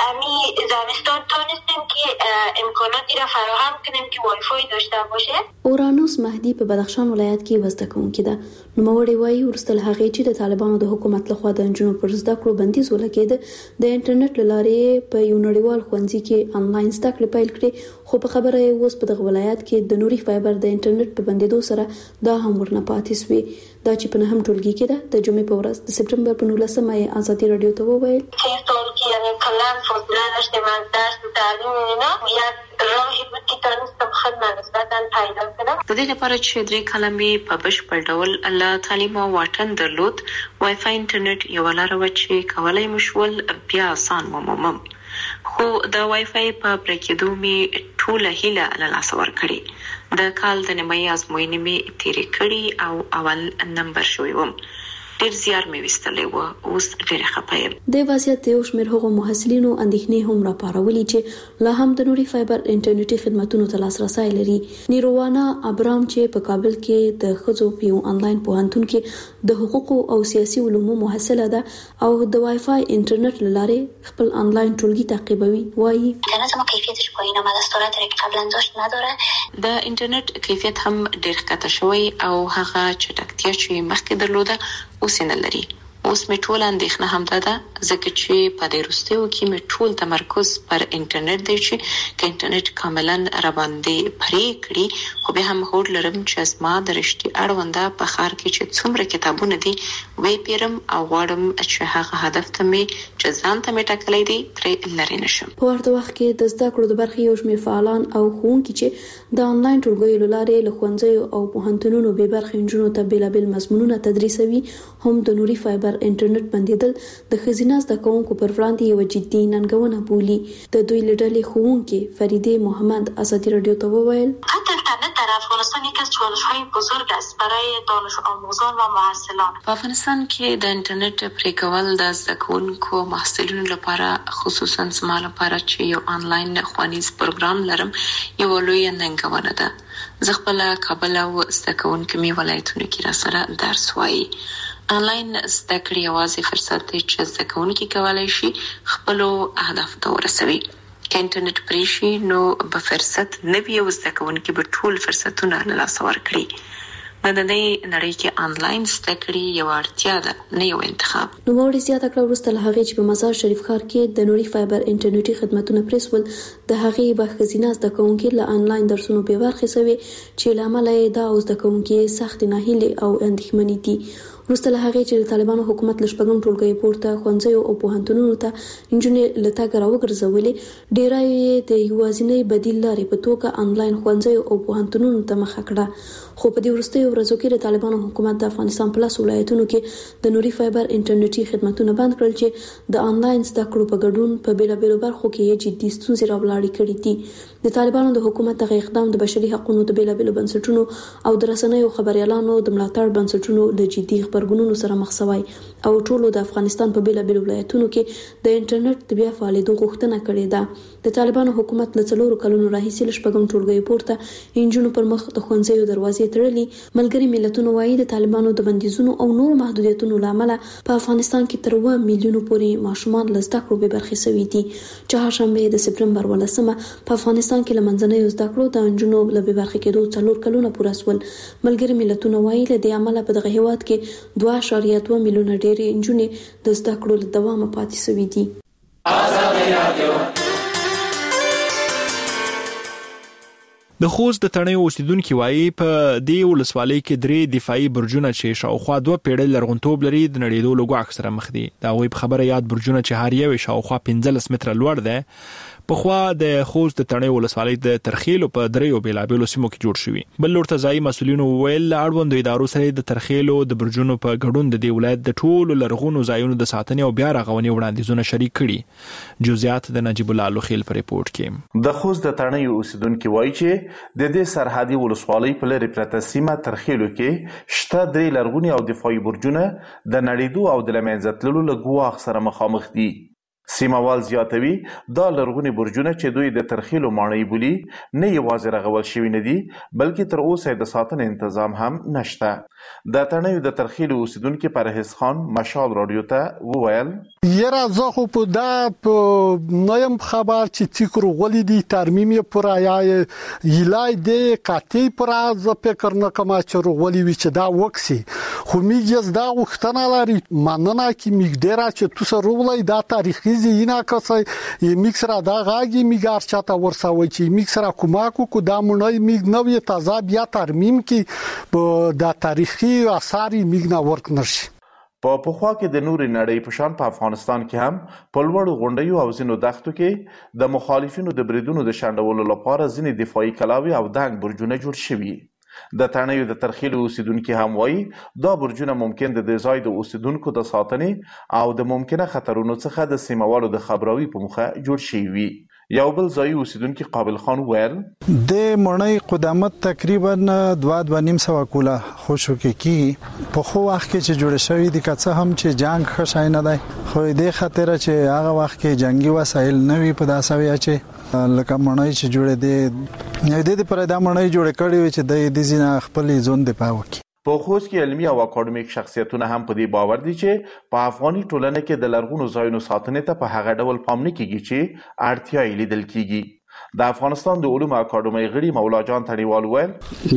زمستان تونستیم که امکاناتی را فراهم کنیم که وای فای داشته باشه. اورانوس مهدی په بدخشان ولایت کې وزده کوونکی ده. نوموړی وایي ورسته هغه چې د طالبانو د حکومت لخوا د انجونو پر زده کړو بندیز ولګید د انټرنیټ لارې په یو نړیوال ښوونځي کې انلاین زده کړې پیل کړې، خو په خبره یې اوس په دغه ولایت کې د نوري فایبر د انټرنیټ په بندیدو سره دا هم ورنه پاتې سوی. دا چې په نهم ټولګي کې ده د جمعې په ورځ د سپټمبر په 19 یې ازادي راډیو ته وویل چې یعنی کلام فاصله داشتیم از درس و تعلیم اینا یک راهی بود که تونستم خدمت نسبتا پیدا کنم. د دې لپاره چې درې کلمې په بشپړ ډول الله تعلیم او واټن درلود، وای فای انټرنیټ یو لار و چې کولای مشول بیا آسان ومومم. خو د وای فای په پرکېدو می ټوله هیله له لاسه ورکړې. د کال د نیمایي ازموینې می تیرې کړې او اول نمبر شوی وم. ډیر زیار مې وستلې و، اوس ډیر خپه یم. د وضعیت یو شمېر هغو محصلینو اندېښنې هم راپارولې چې لا هم د نوري فایبر انټرنیټي خدماتونو ته لاسرسی لري. نیروانا ابرام چې په کابل کې د ښځو په یو انلاین پوهنتون کې د حقوقو او سیاسي علومو محصله ده او د وای فای انټرنیټ لاره خپل انلاین ټولګي تعقیبوي، وایي اینترنت کیفیتش پایینه ما دستورات که قبلا داشت نداره. د انټرنیټ کیفیت هم ډیر ښکته شوی او هغه چټکتیا چې مخکې درلوده اوس نه لري. اوس می ټول اندېښنه هم ده ځکه چې په دې وروستیو کې می ټول تمرکز پر انټرنیټ دی چې انټرنیټ کاملا را باندې پرې کړی، خو به هم هوډ لرم چې زما د رښتیا اړونده په ښار کې چې څومره کتابونه دي وی پیرم او غواړم چې هغه هدف ته می چې ځان ته می ټاکلې دي ترې لري نشم. په ورته وخت کې د زده کړو د برخې یو شمېر فعالان او ښوونکي چې د انلاین ټولګیو له لارې له ښوونځیو او پوهنتونونو بې برخې نجونو ته بیلابیل مضمونونه تدریسوي هم د نوري فایبر انټرنیټ بندیدل د ښځینه زده کوونکو پر وړاندې یو جدي ننګونه بولي. د دوی له ډلې ښوونکي فریده محمد ازادي راډیو ته وویل اینترنت در افغانستان یک از چالش‌های بزرگ است برای دانش آموزان و محصلان. په افغانستان کې د انټرنیټ پرې کول د زده کوونکو محصلینو لپاره خصوصا زما لپاره چې یو انلاین ښوونیز پروګرام لرم یو لوی ننګونه ده. زه خپل کابل او زده کوونکو می ولایتونو کې را سره درس وایي. انلاین زده کړې یوازې فرصت دی چې زده کوونکي کولی شي خپل اهداف ته ورسوي. که انټرنیټ پرې شي نو به فرصت نه وي او زده کوونکي به ټول فرصتونه له لاسه ورکړي. نننۍ نړۍ کې انلاین زده کړې یو اړتیا ده نه یو انتخاب. نوموړي زیاته کړه وروسته له هغې چې په مزار شریف ښار کې د نوري فایبر انټرنیټي خدماتونه پرېسول د هغې به ښځینه زده کوونکي له انلاین درسونو بې برخې سوي چې له امله یې دا زده کوونکي سخت ناهیلې او اندېښمنې دي. وروسته له هغې چې د طالبانو حکومت له شپږم ټولګیو پورته ښوونځیو او پوهنتونونو ته نجونې له تګه راوګرځولې، ډېری یې د یوازینۍ بدیل لارې په توګه انلاین ښوونځیو او پوهنتونونو ته مخه کړه. خو په دې وروستیو ورځو کې د طالبانو حکومت د افغانستان په 10 ولایتونو کې د نوري فایبر انټرنیټي خدماتونه بند کړل چې د انلاین زده کړو په ګډون په بیلابیلو برخو کې یې جدي ستونزې راولاړې کړې دي. د طالبانو د حکومت دغه اقدام د بشري حقوقو د بیلابیلو بنسټونو او د رسنیو خبريالانو د ملاتړ بنسټونو له جدي خبرګونونو سره مخ شوی او ټولو د افغانستان په بیلابیلو ولایتونو کې د انټرنیټ د بیا فعالیدو غوښتنه کړې ده. د طالبانو حکومت له 4 کلونو راهیسې له شپږم ټولګیو پورته انجونو پر مخ د ښوونځیو دروازې تړلې. ملګری ملتونو وایي د طالبانو د بندیزونو او نور محدودیتونو لامل په افغانستان کې تر 1 میلیون پورې ماشومان له زده کړو بې برخې شوي دي. چهارشنبه د سپټمبر 18 په افغانستان کې له منځنیو زده کړو د انجونو له بې برخې کېدو 4 کلونه پوره شول. ملګری ملتونو وایي له دې عمله په دغه هیواد کې 2.2 میلیونه ډېرې انجونې د زده کړو له دوامه پاتې شوي دي. د خوست د تڼیو اوسیدونکو وایي په دې ولسوالۍ کې 3 دفاعي برجونه چې شاوخوا 2 پیړۍ لرغونتوب لري د نړیدو لګو سره مخ دي. دا وایي په خبره یاد برجونه چې هر یو شاوخوا 15 متره لوړ دی په خوا د خوست د تڼیو ولسوالۍ د ترخیلو په دریو بیلابیلو سیمو کې جوړ شوی. بل لور ته ځایي مسولینو ویل اړوند ادارو سره د ترخیلو د برجونو په ګډون د دې ولایت د ټولو لرغونو ځایونو د ساتنې او بیا رغونې وړاندیزونه شریک کړي. جزئیات د نجیب الله لوخیل په ریپورت کې. د خوست د تڼیو اوسیدونکو وایي چې د دې سرحدي ولسوالۍ په لري پرته سیمه ترخیلو کې شته 3 لرغونی او دفاعي برجونه د نړیدو او د لمنځتللو له ګواښ سره مخامخ دي. سیموال زیاتوي دا لرغونی برجونه چې دوی د ترخیلو ماڼۍ بولي نه یوازې رغول شوي نه دي بلکې تر اوسه د ساتنې تنظیم هم نشته. د تڼیو د ترخیلو اوسیدونکو پرهیز خان مشال رادیو ته وویل یره زه خو په دا نیم خبر چې تیکرو غولې دي ترمیم پر یا یلای دی قاطی پر از فکر نه کوم چې غولې وی چې دا وکسي خو میږي دا وختنه لري مننه کې میګډرا چې تو سره ولای دا تاریخي زینا کسای میکسرا دا غاګي میګار چاته ورسوي چې میکسرا کوماکو کو دا مونږ میګ نوې تازه بیا ترمیم کې دا تاریخي آثار میګنا ورک نشي. په پخوا کې د نوري نړۍ په شان په افغانستان کې هم په لوړو غونډیو او ځینو دښتو کې د مخالفینو د بریدونو د شنډولو لپاره ځینې دفاعي کلاوي او دنګ برجونه جوړ شوي. د تڼیو د ترخیلو اوسیدونکو هم وایي دا برجونه ممکن د دې ځای د اوسیدونکو د ساتنې او د ممکنه خطرونو څخه د سیموالو د خبراوي په مخه جوړ شوي وي. یو بل ځای اوسیدونکو قابل خان ویل د مړنۍ قدامت تقریبا 2.5 کوله خوشو کې په خو وخت کې چې جوړ شوی دي که څه هم چې جنگ خښای نه دی خو دې خاطر چې هغه وخت کې جنگي وسایل نه وي په داسوي چې لکه مړنۍ چې جوړې دي نه دې پر دا مړنۍ جوړ کړي وي چې د زینا خپل ځون دی پاوکي. په خوست کې علمي او اکاډمیک شخصیتونه هم په دې باور دي چې په افغاني ټولنه کې د لرغونو ځایونو ساتنې ته په هغه ډول پام نه کیږي چې اړتیا یې لیدل کیږي. د افغانستان د علومو اکاډمۍ غړي مولا جان تڼیوال ویل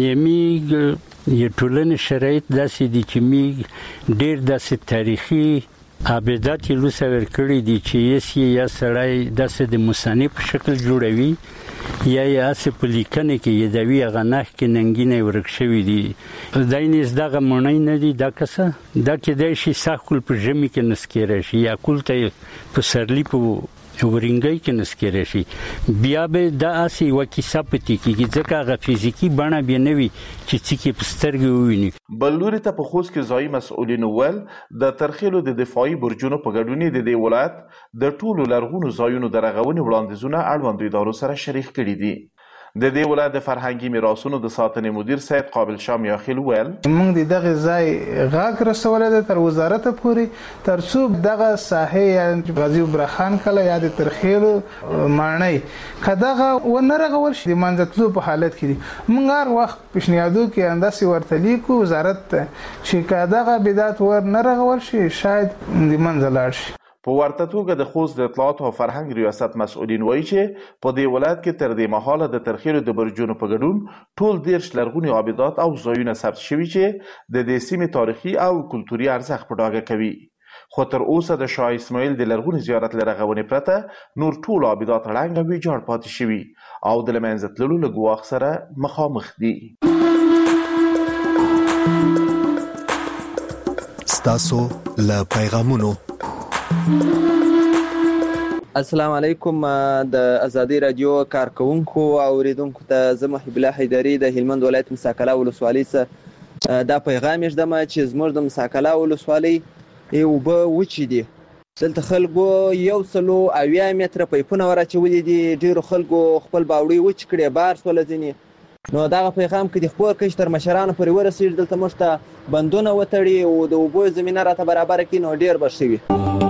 یې ټولنې شرایط داسې دي چې می ډېر داسې تاریخي ابدات یې لوسور کړی دي چې یا سړی داسې د مصنف په شکل جوړوي یا اسې په لیکنه کې یدوي غنښ کې ننګینه ورک شوی دي داینز دغه مونږ نه دي دا کسه دا کې د شي ساکل په ژمي کې نسکره شي یا کولته په سرلی په ورنګي کې نسکره شي بیا به د اسی وکیسه پتی کې ځکه غ فزیکی بڼه بنوي چې څکی پسترګي وویني. بلوري ته په خوست کې ځای مسؤلین ول د ترخیلو د دفاعي برجونو په ګډونې د دې ولایت د ټولو لرغونو ځایونو د رغونې وړاندیزونه اړوند ادارو سره شریک کړي دي. د دې ولایت د فرهنګي میراثونو د ساتنې مدیر سید قابل شام یاخیل ویل موږ دغه ځای غاګ رسول د تر وزارت پورې ترڅو دغه ساحه غازی برخان کله یا د ترخیلو معنی کداغه ونرغول شي منځتلو په حالت کې موږ هر وخت پښنیادو کې انداسي ورته لیکو وزارت چې کداغه بدعت ور نرغول شي شاید د منځلار شي. په ورته توګه د خوست د اطلاعات او فرهنګ ریاست مسؤلین وایي چې په دې ولایت کې تر دې مهاله د ترخیلو د برجونو په ګډون ټول 10 لرغوني آبادات او ځایونه ثبت شوي چې د دې سیمې تاریخي او کلتوري ارزښت په ډاګه کوي. خو تر اوسه د شاه اسماعیل د لرغوني زیارت لرغونې پرته نور ټول آبادات ړنګ او ویجاړ پاتې شوي او د لمنځه تللو له ګواښ سره مخامخ دي. ستاسو له پیغامونو السلام علیکم د ازادي رادیو کارکونکو او اوریدونکو ته زه محب الله حیدری د هلمند ولایت مساکلا ولسوالۍ څخه دا پیغام یې دمه چې زموږ د مساکلا ولسوالۍ یو به وچی دي دلته خلکو 180 متره پایپونه ورچولې دي ډیرو خلکو خپل باوړي وچ کړي بار سول ځینی نو دا پیغام کې د خبر کښ تر مشرانو پورې ورسېږي دلته مشته بندونه وتړي او د وبو زمينه راته برابر کړي نو ډیر بشوي.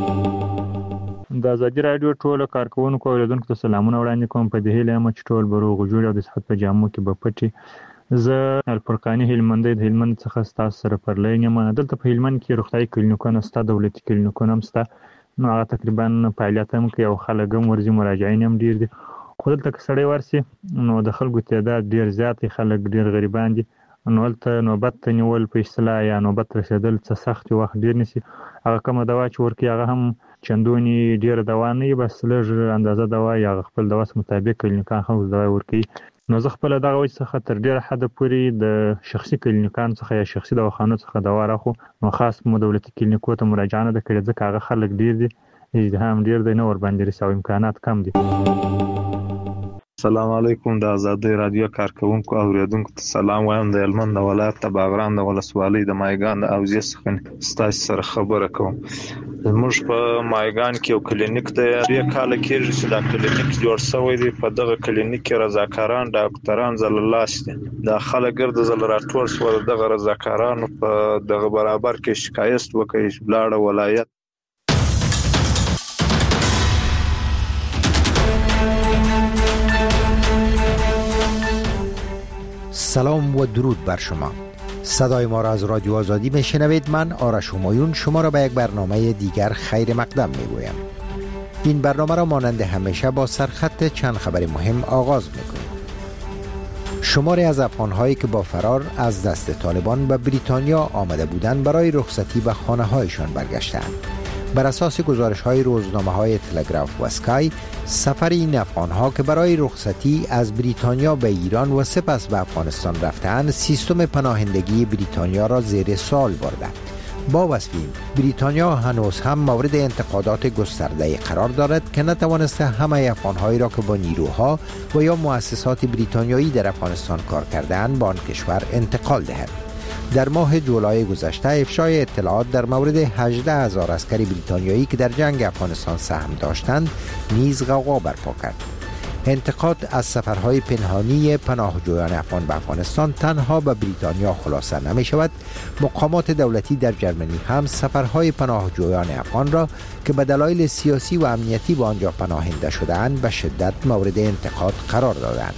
د ازادي رادیو ټول کارکونکو او اوریدونکو ته سلامونه وړاندې کوم په دې هیله چې ټول بروغ جوړ او د صحت په جامو کې به پټي زه الفرقاني هلمند د هلمند څخه تاسو سره پرلې یم دلته په هلمند کې روغتي کلینیکونه ستا دولتي کلینیکونه هم ستا نو هغه تقریبا فعالیت هم کوي او خلک هم ورځي مراجعین هم ډیر دي خو دلته که سړی ورسي نو د خلکو تعداد ډیر زیات خلک ډیر غریبان دي نو ولته نوبت نیول په اصطلاح یا نوبت رسیدل څه سخت وخت ډیر نسی هغه کومه دوا چې ورکی هغه هم چندونی ډیر دوا نه بس لږ اندازه دوا یا خپل دوا مطابق کلینیکان خو دوا ورکی نو زه خپل دغه وجه څخه تر ډیره حد پورې د شخصي کلینیکانو څخه یا شخصي دواخانو څخه دوا راخو نو خاص مو دولتي کلینیکو ته مراجعه نه کړې ځکه هغه خلک ډیر دي ازدحام ډیر دی نو ور باندې رسو امکانات کم دي. السلام علیکم د آزادۍ رادیو کارکونکو او اوریدونکو ته سلام وایم. د هلمند ولایت د باغران د ولسوالۍ د مایګان د اوزې څخه ستاسو سره خبره کوم. موږ په مایګان کې یو کلینیک دی، یو کال کېږي چې دا کلینیک جوړ شوی دی. په دغه کلینیک کې رضاکاران ډاکټران زللاس دي. دا خلک ګرد زل راټول شو دغه رضاکارانو په دغه برابر کې شکایت وکړي بلاړه ولایت. سلام و درود بر شما. صدای ما را از رادیو آزادی میشنوید. من آرش همایون شما را به یک برنامه دیگر خیر مقدم میگویم. این برنامه را مانند همیشه با سرخط چند خبر مهم آغاز میکنیم. شماری از افغان‌هایی که با فرار از دست طالبان به بریتانیا آمده بودند برای رخصتی به خانه‌هایشان برگشتند. بر اساس گزارش‌های روزنامه‌های تلگراف و اسکای، سفر این افغان‌ها که برای رخصتی از بریتانیا به ایران و سپس به افغانستان رفتند، سیستم پناهندگی بریتانیا را زیر سوال برده. با وصف این، بریتانیا هنوز هم مورد انتقادات گسترده قرار دارد که نتوانسته همه افغان‌هایی را که با نیروها و یا مؤسسات بریتانیایی در افغانستان کار کرده‌اند به آن کشور انتقال دهد. در ماه جولای گذشته افشای اطلاعات در مورد 18,000 عسکر بریتانیایی که در جنگ افغانستان سهم داشتند نیز غوغا برپا کرد. انتقاد از سفرهای پنهانی پناهجویان افغان به افغانستان تنها به بریتانیا خلاصه نمی شود. مقامات دولتی در جرمنی هم سفرهای پناهجویان افغان را که به دلایل سیاسی و امنیتی به آنجا پناهنده شده‌اند به شدت مورد انتقاد قرار دادند.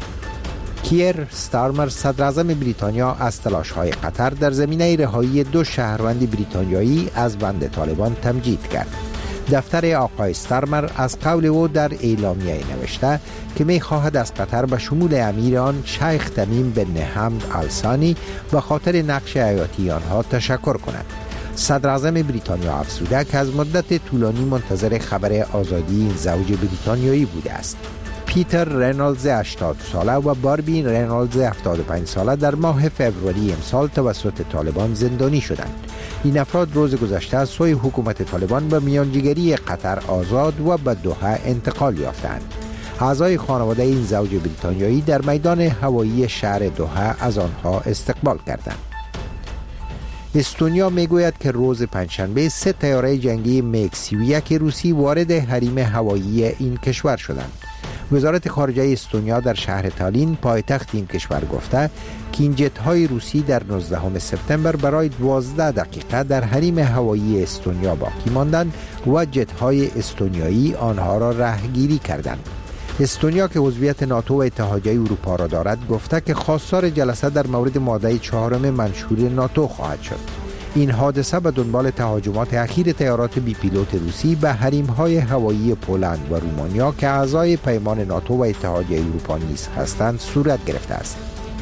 کیر ستارمر صدراعظم بریتانیا از تلاش‌های قطر در زمینه رهایی 2 شهروند بریتانیایی از بند طالبان تمجید کرد. دفتر آقای ستارمر از قول او در اعلامیه نوشته که می‌خواهد از قطر به شمول امیر آن شیخ تمیم بن حمد آل-ثانی به خاطر نقش حیاتی آنها تشکر کند. صدراعظم بریتانیا افزوده که از مدت طولانی منتظر خبر آزادی این زوج بریتانیایی بوده است. پیتر رینولدز 80 ساله و باربی رینولدز 75 ساله در ماه فوریه امسال توسط طالبان زندانی شدند. این افراد روز گذشته از سوی حکومت طالبان به میانجیگری قطر آزاد و به دوحه انتقال یافتند. اعضای خانواده این زوج بریتانیایی در میدان هوایی شهر دوحه از آنها استقبال کردند. استونیا میگوید که روز پنجشنبه 3 طیاره جنگی میگ 31 روسی وارد حریم هوایی این کشور شدند. وزارت خارجه استونیا در شهر تالین پایتخت این کشور گفته که این جت‌های روسی در 19 سپتامبر برای 12 دقیقه در حریم هوایی استونیا باقی ماندند و جت‌های استونیایی آنها را رهگیری کردند. استونیا که عضویت ناتو و اتحادیه اروپا را دارد گفته که خواستار جلسه در مورد ماده 4 منشور ناتو خواهد شد. این حادثه به دنبال تهاجمات اخیر طیارات بی پیلوت روسی به حریم‌های هوایی پولند و رومانیا که اعضای پیمان ناتو و اتحادیه اروپا نیز هستند صورت گرفته است.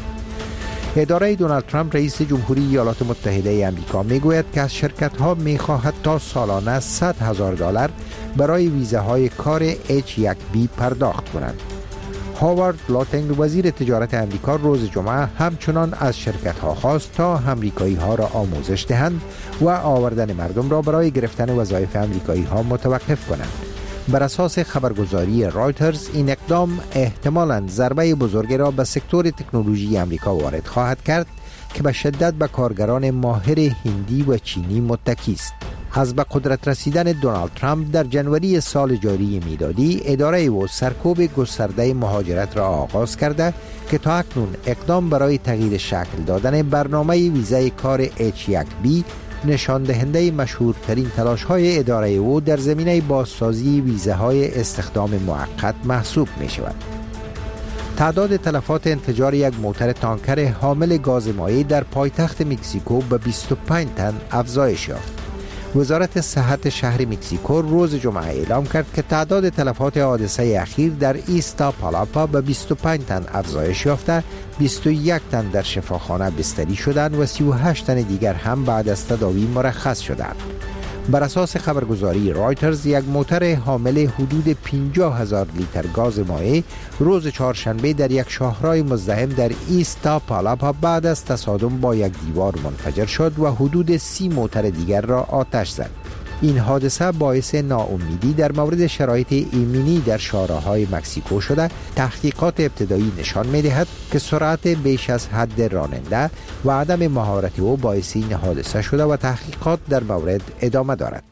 اداره دونالد ترامپ رئیس جمهوری ایالات متحده آمریکا میگوید که از شرکت‌ها می‌خواهد تا سالانه $100,000 برای ویزاهای کار H1B پرداخت کنند. هاوارد لاتنگ وزیر تجارت آمریکا روز جمعه همچنان از شرکت‌ها خواست تا آمریکایی‌ها را آموزش دهند و آوردن مردم را برای گرفتن وظایف آمریکایی‌ها متوقف کنند. بر اساس خبرگزاری رایترز این اقدام احتمالاً ضربه بزرگی را به سکتور تکنولوژی آمریکا وارد خواهد کرد که به شدت به کارگران ماهر هندی و چینی متکی است. از به قدرت رسیدن دونالد ترامپ در جنوری سال جاری میلادی اداره او سرکوب گسترده مهاجرت را آغاز کرده که تا اکنون اقدام برای تغییر شکل دادن برنامه ویزای کار H1B نشان دهنده مشهورترین تلاش‌های اداره او در زمینه بازسازی ویزاهای استخدام موقت محسوب می شود. تعداد تلفات انفجار یک موتر تانکر حامل گاز مایع در پایتخت مکزیکو به 25 تن افزایش یافت. وزارت صحت شهر مکزیکو روز جمعه اعلام کرد که تعداد تلفات حادثه اخیر در ایستا پالاپا به 25 تن افزایش یافته، 21 تن در شفاخانه بستری شدند و 38 تن دیگر هم بعد از تداوی مرخص شدند. بر اساس خبرگزاری رایترز یک موتر حامل حدود 50,000 لیتر گاز مایع روز چهارشنبه در یک شاهراه مزدحم در ایستا پالاپا بعد از تصادم با یک دیوار منفجر شد و حدود 30 موتر دیگر را آتش زد. این حادثه باعث ناامیدی در مورد شرایط ایمنی در شاهراهای مکزیکو شده. تحقیقات ابتدایی نشان می‌دهد که سرعت بیش از حد راننده و عدم مهارت او باعث این حادثه شده و تحقیقات در مورد ادامه دارد.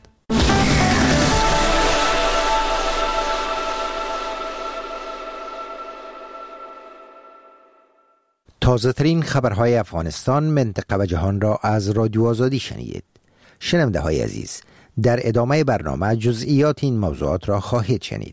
تازه ترین خبرهای افغانستان، منطقه و جهان را از رادیو آزادی شنیدید. شنونده های عزیز، در ادامه برنامه جزئیات این موضوعات را خواهید شنید.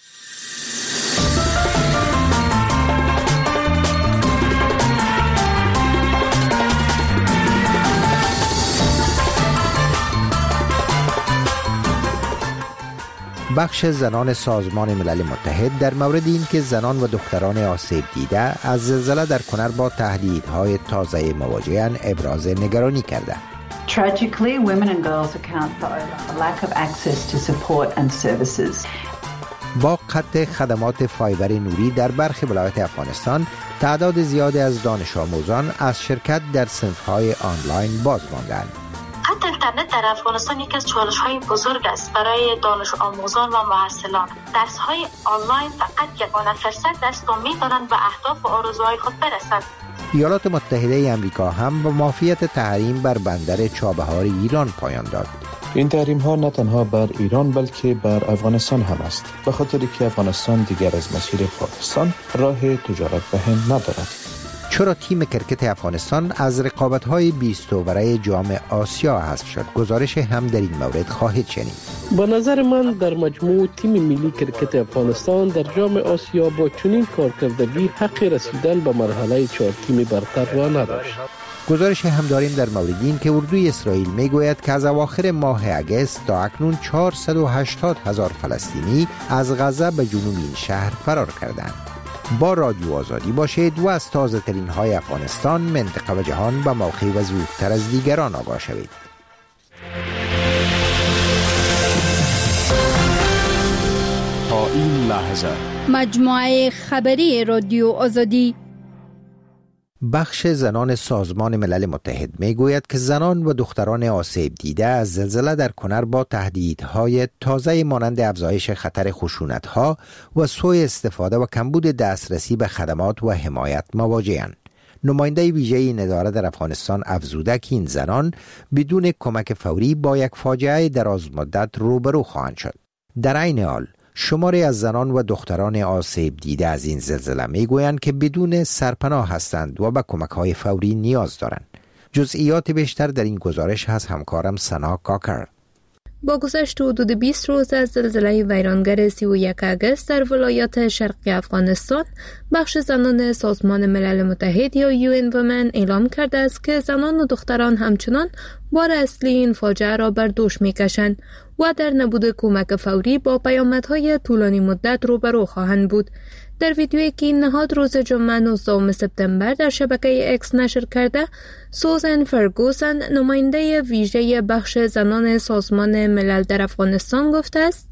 بخش زنان سازمان ملل متحد در مورد این که زنان و دختران آسیب دیده از زلزله در کنر با تهدیدهای تازه مواجه‌اند ابراز نگرانی کرده. Tragically, women and girls account for over a lack of access to support and services. با قطع خدمات فایبر نوری در برخی ولایات افغانستان، تعداد زیادی از دانش آموزان از شرکت در صنف‌های آنلاین باز ماندند. قطع اینترنت در افغانستان یکی از چالش‌های بزرگ است برای دانش آموزان و محصلان. درس‌های آنلاین فقط یگانه فرصت است تا می‌توانند به اهداف و آرزوهای خود برسند. ایالات متحده آمریکا هم با معافیت تحریم بر بندر چابهار ایران پایان داد. این تحریم ها نه تنها بر ایران بلکه بر افغانستان هم است، به خاطری که افغانستان دیگر از مسیر پاکستان راه تجارت به هند ندارد. چرا تیم کرکت افغانستان از رقابت‌های 20 اوره جام آسیا حذف شد؟ گزارش هم در این مورد خواهید شنید. به نظر من در مجموع تیم ملی کرکت افغانستان در جام آسیا با چنین کارکردگی حق رسیدن به مرحله 4 تیم برتر را نداشت. گزارش هم داریم در مورد این که اردوی اسرائیل میگوید که از اواخر ماه اگست تا اکنون 480,000 فلسطینی از غزه به جنوب این شهر فرار کردند. با رادیو آزادی باشید و از تازه ترین های افغانستان، منطقه و جهان به موقع و زودتر از دیگران آگاه شوید. تا این لحظه مجموعه خبری رادیو آزادی. بخش زنان سازمان ملل متحد میگوید که زنان و دختران آسیب دیده از زلزله در کنر با تهدیدهای تازه مانند افزایش خطر خشونت‌ها و سوء استفاده و کمبود دسترسی به خدمات و حمایت مواجه‌اند. نماینده ویژه این اداره در افغانستان افزوده که این زنان بدون کمک فوری با یک فاجعه درازمدت روبرو خواهند شد. در عین حال شماری از زنان و دختران آسیب دیده از این زلزله میگویند که بدون سرپناه هستند و به کمک‌های فوری نیاز دارند. جزئیات بیشتر در این گزارش از همکارم سنا کاکر. با گذشت حدود 20 روز از زلزله ویرانگر 31 آگوست در ولایات شرقی افغانستان، بخش زنان سازمان ملل متحد یا UN Women اعلام کرده است که زنان و دختران همچنان بار اصلی این فاجعه را بر دوش می‌کشند و در نبود کمک فوری با پیامدهای طولانی مدت روبرو خواهند بود. در ویدیویی که این نهاد روز جمعه 19 سپتامبر در شبکه اکس نشر کرده، سوزن فرگوسن، نماینده ویژه بخش زنان سازمان ملل در افغانستان گفته است: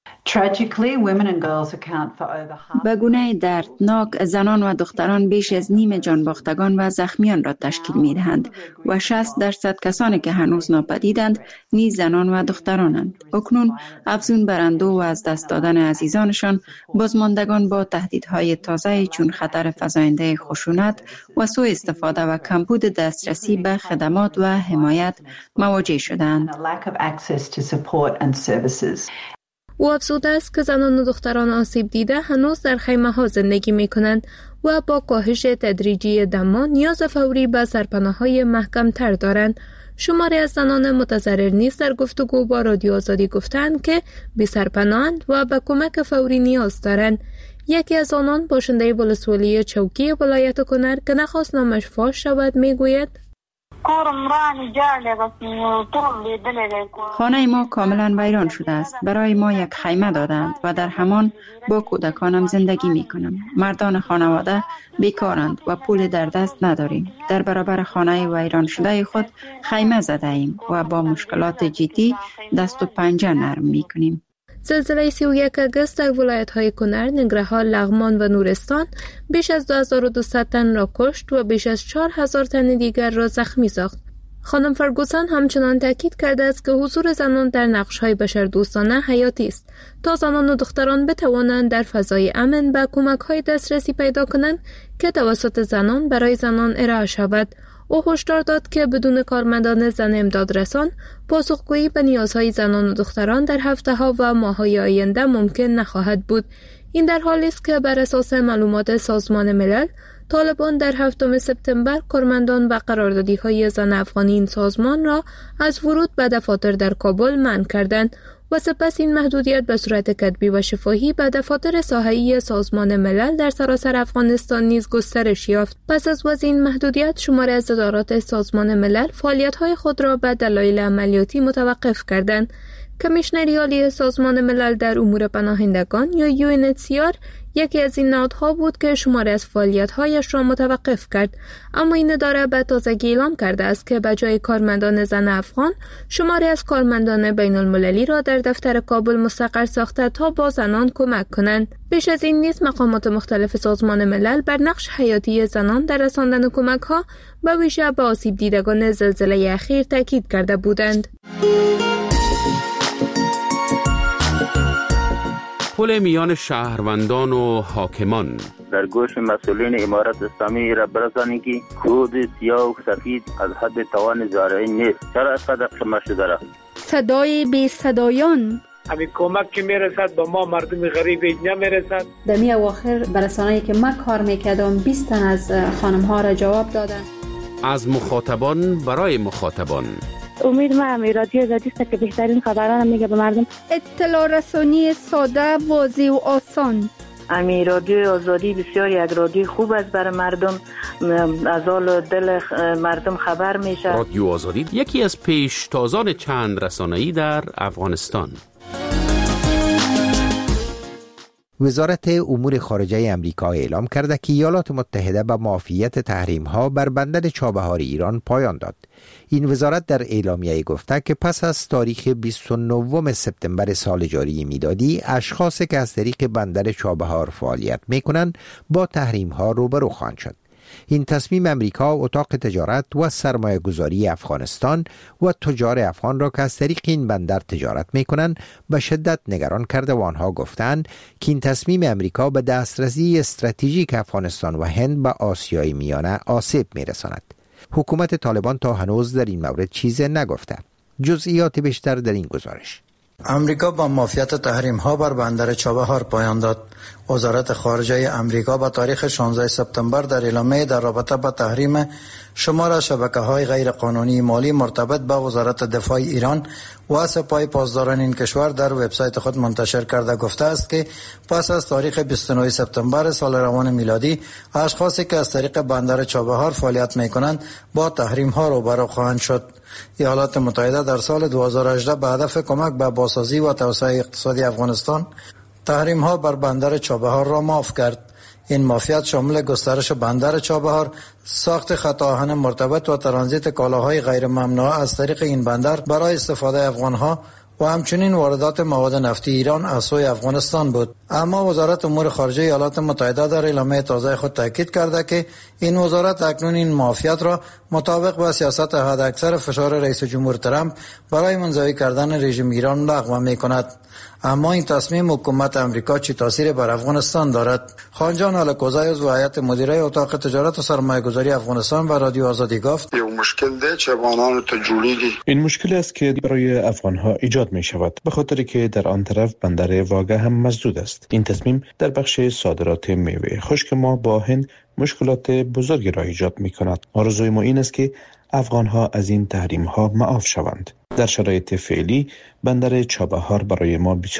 به گونه دردناک زنان و دختران بیش از نیم جانباختگان و زخمیان را تشکیل می دهند و 60% کسانی که هنوز ناپدیدند نیز زنان و دخترانند. اکنون افزون بر اندوه و از دست دادن عزیزانشان، بازماندگان با تهدیدهای تازه چون خطر فزاینده خشونت و سوء استفاده و کمبود دسترسی به خدمات و حمایت مواجه شدند. او افزوده است که زنان و دختران آسیب دیده هنوز در خیمه‌ها زندگی می‌کنند و با کاهش تدریجی دما نیاز فوری به سرپناه‌های محکم‌تر دارند. شماری از زنان متضرر نیز در گفتگو با رادیو آزادی گفتند که بی سرپناهند و به کمک فوری نیاز دارند. یکی از آنان، باشنده ولسوالی چوکی ولایت کنر که نخواست نامش فاش شود، میگوید: خانه ما کاملا ویران شده است. برای ما یک خیمه دادند و در همان با کودکانم زندگی می کنم. مردان خانواده بیکارند و پول در دست نداریم. در برابر خانه ویران شده خود خیمه زده ایم و با مشکلات جدی دست و پنجه نرم می کنیم. زلزله 31 آگوست در ولایت‌های کنر، ننگرهار، لغمان و نورستان بیش از 2200 تن را کشت و بیش از 4000 تن دیگر را زخمی ساخت. خانم فرگوسن همچنان تاکید کرده است که حضور زنان در نقش‌های بشردوستانه حیاتی است تا زنان و دختران بتوانند در فضای امن به کمک‌های دسترسی پیدا کنند که توسط زنان برای زنان ارائه شود. او هشدار داد که بدون کارمندان زن امدادرسان پاسخگویی به نیازهای زنان و دختران در هفته‌ها و ماه‌های آینده ممکن نخواهد بود. این در حالی است که بر اساس معلومات سازمان ملل، طالبان در 7 سپتامبر کارمندان و قراردادی‌های زن افغانی این سازمان را از ورود به دفاتر در کابل منع کردند و سپس این محدودیت به صورت کتبی و شفاهی به دفاتر ساحه‌ای سازمان ملل در سراسر افغانستان نیز گسترش یافت. پس از وضع این محدودیت، شماری از ادارات سازمان ملل فعالیت‌های خود را به دلایل عملیاتی متوقف کردند. کمیشنر عالی سازمان ملل در امور پناهندگان یا UNHCR یکی از این نهادها بود که شماری از فعالیت‌هایش را متوقف کرد، اما این اداره به تازگی اعلام کرده است که به جای کارمندان زن افغان، شماری از کارمندان بین‌المللی را در دفتر کابل مستقر ساخته تا با زنان کمک کنند. بیش از این نیز مقامات مختلف سازمان ملل بر نقش حیاتی زنان در رساندن کمک‌ها به ویژه به آسیب دیدگان زلزله اخیر تاکید کرده بودند. پل میان شهروندان و حاکمان در گوش مسئولین امارت اسلامی را برسانی که کود سیاه و سفید از حد توان زارعی نیست. چرا اینقدر خمه شده را؟ صدای بی صدایان همین کمک که میرسد به ما مردم غریب نمیرسد. در می اواخر برسانه‌ای که من کار میکردم 20 تن از خانم ها را جواب دادن. از مخاطبان برای مخاطبان. امید ما رادیو آزادی است که بهترین خبران میگه به مردم. اطلاع رسانی ساده، واضح و آسان. امی رادیو آزادی بسیار یک رادیو خوب است برای مردم، از حال دل مردم خبر میشه. رادیو آزادی یکی از پیشتازان چند رسانه‌ای در افغانستان. وزارت امور خارجه امریکا اعلام کرده که ایالات متحده به معافیت تحریم‌ها بر بندر چابهار ایران پایان داد. این وزارت در اعلامیه گفته که پس از تاریخ 29 سپتامبر سال جاری میلادی، اشخاصی که از طریق بندر چابهار فعالیت می‌کنند با تحریم‌ها روبرو خواهند شد. این تصمیم امریکا اتاق تجارت و سرمایه گذاری افغانستان و تجار افغان را که از طریق این بندر تجارت میکنند به شدت نگران کرده و آنها گفتند که این تصمیم امریکا به دسترسی استراتژیک افغانستان و هند به آسیای میانه آسیب میرساند. حکومت طالبان تا هنوز در این مورد چیزی نگفته. جزئیات بیشتر در این گزارش. امریکا با معافیت تحریم‌ها بر بندر چابهار پایان داد. وزارت خارجه امریکا با تاریخ 16 سپتامبر در اعلامیه در رابطه با تحریم شمار از شبکه‌های غیرقانونی مالی مرتبط با وزارت دفاع ایران و سپاه پاسداران این کشور در وبسایت خود منتشر کرده گفته است که پس از تاریخ 29 سپتامبر سال روان میلادی، اشخاصی که از طریق بندر چابهار فعالیت می‌کنند با تحریم‌ها روبرو خواهند شد. ایالات متحده در سال 2018 به هدف کمک به بازسازی و توسعه اقتصادی افغانستان تحریم‌ها بر بندر چابهار را معاف کرد. این معافیت شامل گسترش بندر چابهار، ساخت خط آهن مرتبط و ترانزیت کالاهای غیر ممنوعه از طریق این بندر برای استفاده افغان‌ها و همچنین واردات مواد نفتی ایران از سوی افغانستان بود. اما وزارت امور خارجه ایالات متحده در اعلامیه تازه خود تاکید کرده که این وزارت اکنون این معافیت را مطابق با سیاست حداکثر فشار رئیس جمهور ترامپ برای منزوی کردن رژیم ایران لغو می‌کند. اما این تصمیم حکومت امریکا چه تاثیر بر افغانستان دارد؟ خانجان الکوزی عضو هیئت مدیره اتاق تجارت و سرمایه‌گذاری افغانستان و رادیو آزادی گفت: یو مشکل ده چه افغانانو ته جوړیږي. این مشکل است که برای افغان‌ها ایجاد می‌شود به خاطر که در آن طرف بندر واگه هم مسدود است. این تصمیم در بخش صادرات میوه خشک ما با هند مشکلات بزرگی را ایجاد می‌کند. آرزوی ما این است که افغان‌ها از این تحریم‌ها معاف شوند. در شرایط فعلی بندر چابهار برای ما بسیار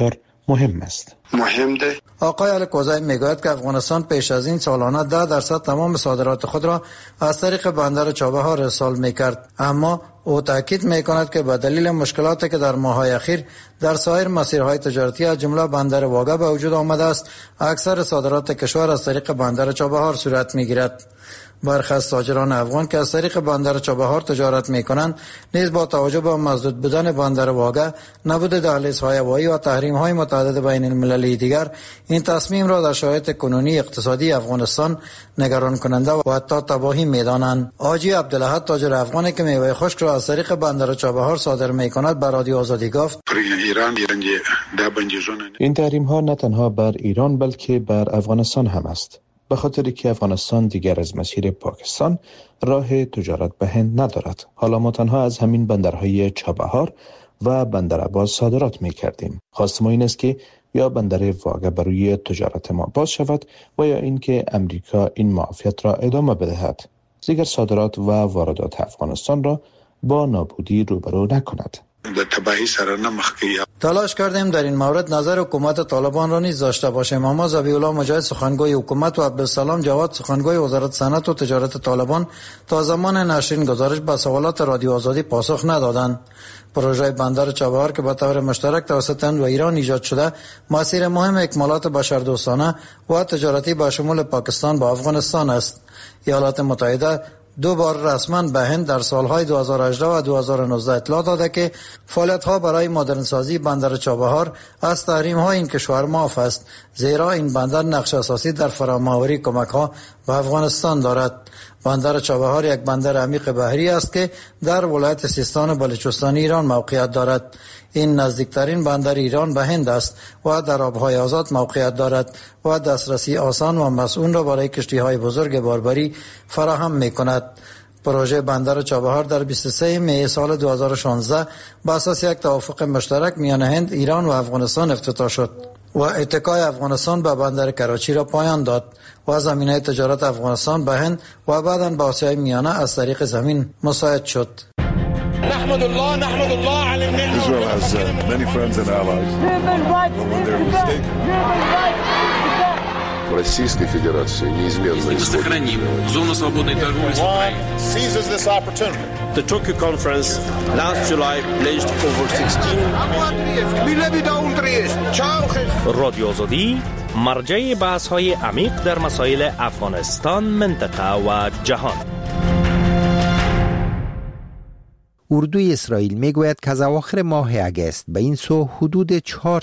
مهم است. مهم ده. آقای الکوزای میگوید که افغانستان پیش از این سالانه 10% تمام صادرات خود را از طریق بندر چابهار ارسال میکرد، اما او تاکید میکند که به دلیل مشکلاتی که در ماه‌های اخیر در سایر مسیرهای تجارتی از جمله بندر واگه به وجود آمده است، اکثر صادرات کشور از طریق بندر چابهار صورت میگیرد. برخی از تاجران افغان که از طریق بندر چابهار تجارت میکنند نیز با توجه به مسدود بودن بندر واگه، نبود دهلیزهای هوایی و تحریم‌های متعدد بین المللی دیگر این تصمیم را در شرایط کنونی اقتصادی افغانستان نگران کننده و حتی تباهی میدانند. حاجی عبدالاحد تاجر افغانی که میوه خشک را از طریق بندر چابهار صادر میکند به رادیو آزادی گفت: این تحریم‌ها نه تنها بر ایران بلکه بر افغانستان هم است، به خاطر که افغانستان دیگر از مسیر پاکستان راه تجارت به هند ندارد. حالا ما تنها از همین بندرهای چابهار و بندر عباس صادرات می کردیم. خواست ما این است که یا بندر واگه بروی تجارت ما باز شود و یا اینکه امریکا این معافیت را ادامه بدهد، دیگر صادرات و واردات افغانستان را با نابودی روبرو نکند. تلاش کردیم در این مورد نظر حکومت طالبان را نیز داشته باشیم، اما ذبیح الله مجاهد سخنگوی حکومت و عبدالسلام جواد سخنگوی وزارت صنعت و تجارت طالبان تا زمان نشر گزارش به سوالات رادیو آزادی پاسخ ندادند. پروژه بندر چابهار که به طور مشترک توسط هند و ایران ایجاد شده، مسیر مهم اکمالات بشردوستانه و تجارتی با شمول پاکستان با افغانستان است. ایالات متحده 2 بار رسما به هند در سالهای 2018 و 2019 اطلاع داده که فعالیت‌ها برای مدرنسازی بندر چابهار از تحریم‌های این کشور معاف است، زیرا این بندر نقش اساسی در فرام‌آوری کمک‌ها به افغانستان دارد. بندر چابهار یک بندر عمیق بحری است که در ولایت سیستان و بلوچستان ایران موقعیت دارد. این نزدیکترین بندر ایران به هند است و در آبهای آزاد موقعیت دارد و دسترسی آسان و مسئول را برای کشتی‌های بزرگ باربری فراهم می‌کند. پروژه بندر چابهار در 23 می سال 2016 بر اساس یک توافق مشترک میان هند، ایران و افغانستان افتتاح شد و اتکای افغانستان به بندر کراچی را پایان داد و زمینه تجارت افغانستان به هند و بعداً به آسیای میانه از طریق زمین مساعد شد. نحمد الله على النعمة. Israel has many friends and allies. When they're mistaken. Российской Федерации неизменно сохраним зону свободной торговли с Украиной. Seizes this opportunity. The Tokyo conference last July pledged over 16. رادیو آزادی مرجع بحث‌های عمیق در مسائل افغانستان، منطقه و جهان. اردوی اسرائیل میگوید که از اواخر ماه اگست به این سو حدود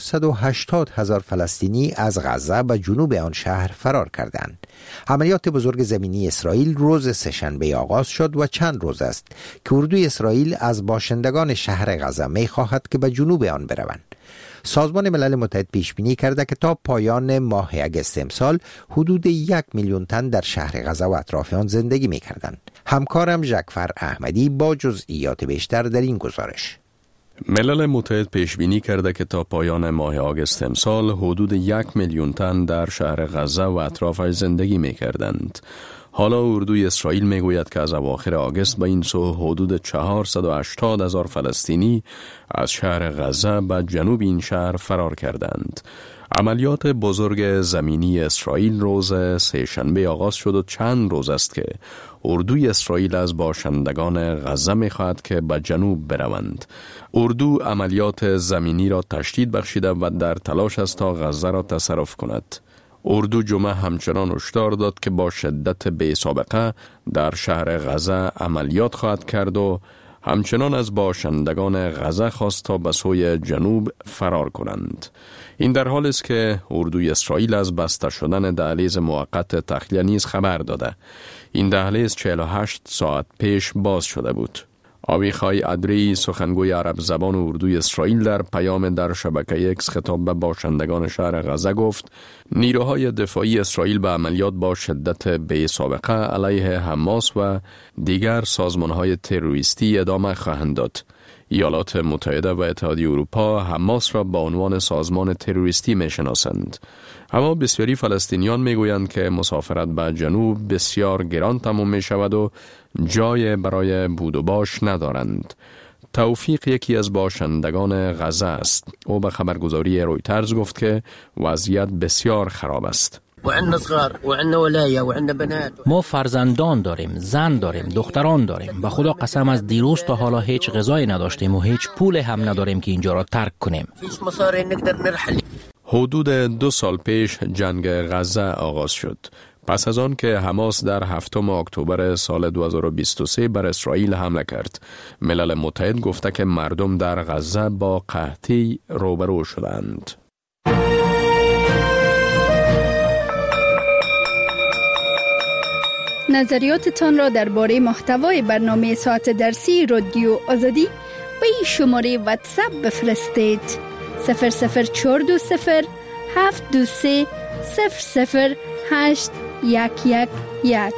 480,000 فلسطینی از غزه به جنوب آن شهر فرار کردند. عملیات بزرگ زمینی اسرائیل روز سه‌شنبه آغاز شد و چند روز است که اردوی اسرائیل از باشندگان شهر غزه می‌خواهد که به جنوب آن بروند. سازمان ملل متحد پیش بینی کرده که تا پایان ماه اگست امسال حدود 1 میلیون تن در شهر غزه و اطراف آن زندگی می‌کردند. همکارم ژکفر احمدی با جزئیات بیشتر در این گزارش. ملل متحد پیش بینی کرده که تا پایان ماه آگوست امسال حدود 1 میلیون تن در شهر غزه و اطرافش زندگی می‌کردند. حالا اردوی اسرائیل میگوید که از اواخر آگوست به این سو حدود 480,000 فلسطینی از شهر غزه به جنوب این شهر فرار کردند. عملیات بزرگ زمینی اسرائیل روز سه‌شنبه آغاز شد و چند روز است که اردوی اسرائیل از باشندگان غزه می‌خواهد که به جنوب بروند. اردو عملیات زمینی را تشدید بخشیده و در تلاش است تا غزه را تصرف کند. اردو جمعه همچنان هشدار داد که با شدت بی سابقه در شهر غزه عملیات خواهد کرد و همچنان از باشندگان غزه خواست تا به سوی جنوب فرار کنند. این در حالی است که اردوی اسرائیل از بسته شدن دهلیز موقت تخلیه نیز خبر داده. این دهلیز 48 ساعت پیش باز شده بود. آویخای ادری سخنگوی عرب زبان اردوی اسرائیل در پیام در شبکه اکس خطاب به باشندگان شهر غزه گفت نیروهای دفاعی اسرائیل به عملیات با شدت بی سابقه علیه حماس و دیگر سازمانهای تروریستی ادامه خواهند داد. ایالات متحده و اتحادیه اروپا حماس را به عنوان سازمان تروریستی میشناسند. اما بسیاری فلسطینیان میگویند که مسافرت به جنوب بسیار گران تمام می شود و جای برای بود و باش ندارند. توفیق یکی از باشندگان غزه است. او به خبرگزاری رویترز گفت که وضعیت بسیار خراب است. ما فرزندان داریم، زن داریم، دختران داریم. به خدا قسم از دیروز تا حالا هیچ غذایی نداشتیم و هیچ پول هم نداریم که اینجا را ترک کنیم. حدود 2 سال پیش جنگ غزه آغاز شد. پس از آن که حماس در 7 اکتبر سال 2023 بر اسرائیل حمله کرد، ملل متحد گفته که مردم در غزه با قحطی روبرو شدند. نظریاتتان را درباره محتوای برنامه ساعت درسی رادیو آزادی به این شماره واتساپ بفرستید: 00420 723 00811.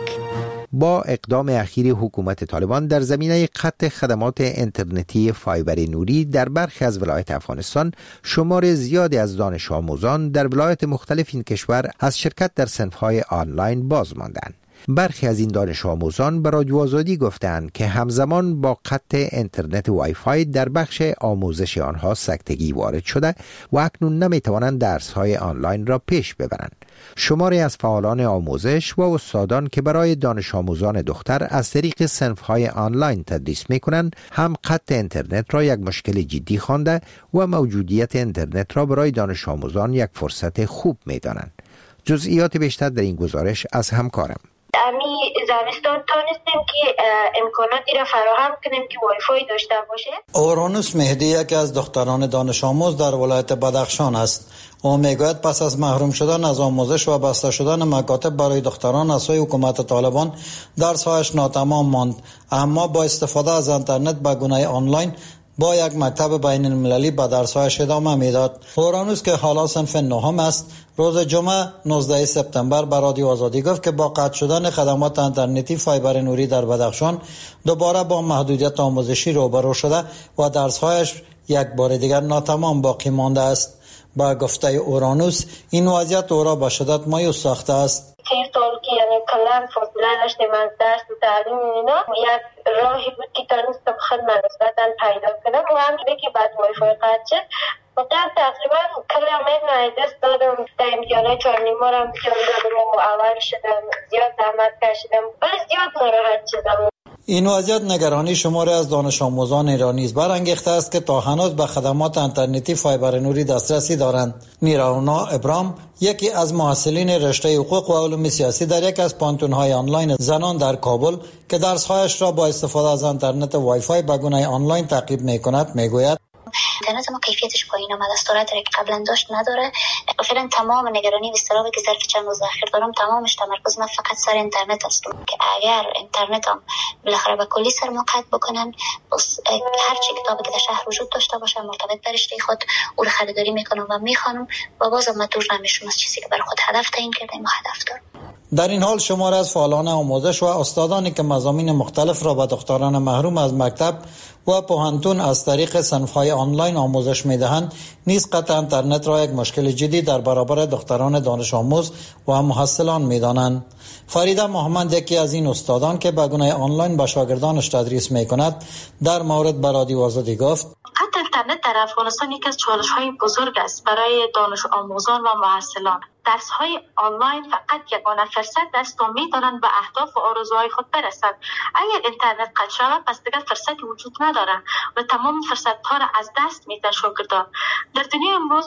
با اقدام اخیر حکومت طالبان در زمینه قطع خدمات اینترنتی فایبر نوری در برخی از ولایات افغانستان، شمار زیادی از دانش آموزان در ولایات مختلف این کشور از شرکت در صنف‌های آنلاین باز ماندند. برخی از این دانش آموزان به رادیو آزادی گفتند که همزمان با قطع اینترنت وای فای در بخش آموزش آنها سکتگی وارد شده و اکنون نمیتوانند درس‌های آنلاین را پیش ببرند. شماری از فعالان آموزش و استادان که برای دانش آموزان دختر از طریق صنف‌های آنلاین تدریس می‌کنند، هم قطع اینترنت را یک مشکل جدی خوانده و موجودیت اینترنت را برای دانش آموزان یک فرصت خوب می‌دانند. جزئیات بیشتر در این گزارش از همکارم. امی زمستان تانستیم که امکاناتی را فراهم کنیم که وای فای داشته باشه. اورانوس مهدی یکی از دختران دانش آموز در ولایت بدخشان است. او میگوید پس از محروم شدن از آموزش و بسته شدن مکاتب برای دختران از سوی حکومت طالبان، درس‌هایش ناتمام ماند، اما با استفاده از اینترنت به گونه آنلاین با یک مکتب بین المللی به درس‌هایش ادامه میداد. اورانوس که حالا صنف 9 است، روز جمعه 19 سپتامبر به رادیو آزادی گفت که با قطع شدن خدمات اینترنتی فایبر نوری در بدخشان دوباره با محدودیت آموزشی روبرو شده و درس‌هایش یک بار دیگر ناتمام باقی مانده است. با گفته اورانوس، این وضعیت او را به شدت مایوس ساخته است. تیر سال که یعنی کلان فاصله داشتیم از درس و تعلیم اینا، یک راهی بود که تانستم خدمت نسبتاً پیدا کنم و همینه که بعد وای فای قطع شد فقط تقریبا کلمه دست دادم در امتحانات 4 ماه هم امتحان دادم و اول شدم، زیاد زحمت کشیدم ولی زیاد ناراحت شدم. این وضعیت نگرانی شماری از دانش آموزان ایرانی برانگیخته است که تا هنوز به خدمات اینترنتی فایبر نوری دسترسی دارند. میرانا ابراهیم، یکی از محصلین رشته حقوق و علوم سیاسی در یک از پانتون‌های آنلاین زنان در کابل که درس‌هایش را با استفاده از اینترنت وای فای به گونه آنلاین تعقیب می‌کند، میگوید اینترنت ما کیفیتش پایین آمده است، سرعتی که قبلا داشت نداره. فعلا تمام نگرانی و اضطرابی که ظرف چند روز اخیر دارم تمامش تمرکز من فقط سر اینترنت است که اگر اینترنت هم بالاخره به کلی سر موقت بکنن، بس هر چی کتابی که در شهر وجود داشته باشه مرتبط به رشته خود او رو خریداری میکنم و میخوانم و بازم من دور نمیشم از چیزی که برای خود هدف تعیین کردم و هدف دارم. در این حال شمار از فعالان آموزش و استادانی که مضامین مختلف را به دختران محروم از مکتب و پوهنتون از طریق صنف‌های آنلاین آموزش می‌دهند، نیز قطع اینترنت را یک مشکل جدی در برابر دختران دانش آموز و محصلان می‌دانند. فریده محمد، یکی از این استادان که به گونه آنلاین به شاگردانش تدریس می‌کند، در مورد به رادیو آزادی گفت: قطع اینترنت در افغانستان یک از چالش‌های بزرگ است برای دانش آموزان و محصلان. درس‌های آنلاین فقط یگانه فرصت است تا می‌توانند به اهداف و آرزوهای خود برسند. اگر اینترنت قطع شود پس دیگر فرصتی وجود ندارد و تمام فرصت‌ها را از دست می‌دهند شاگردان. در دنیای امروز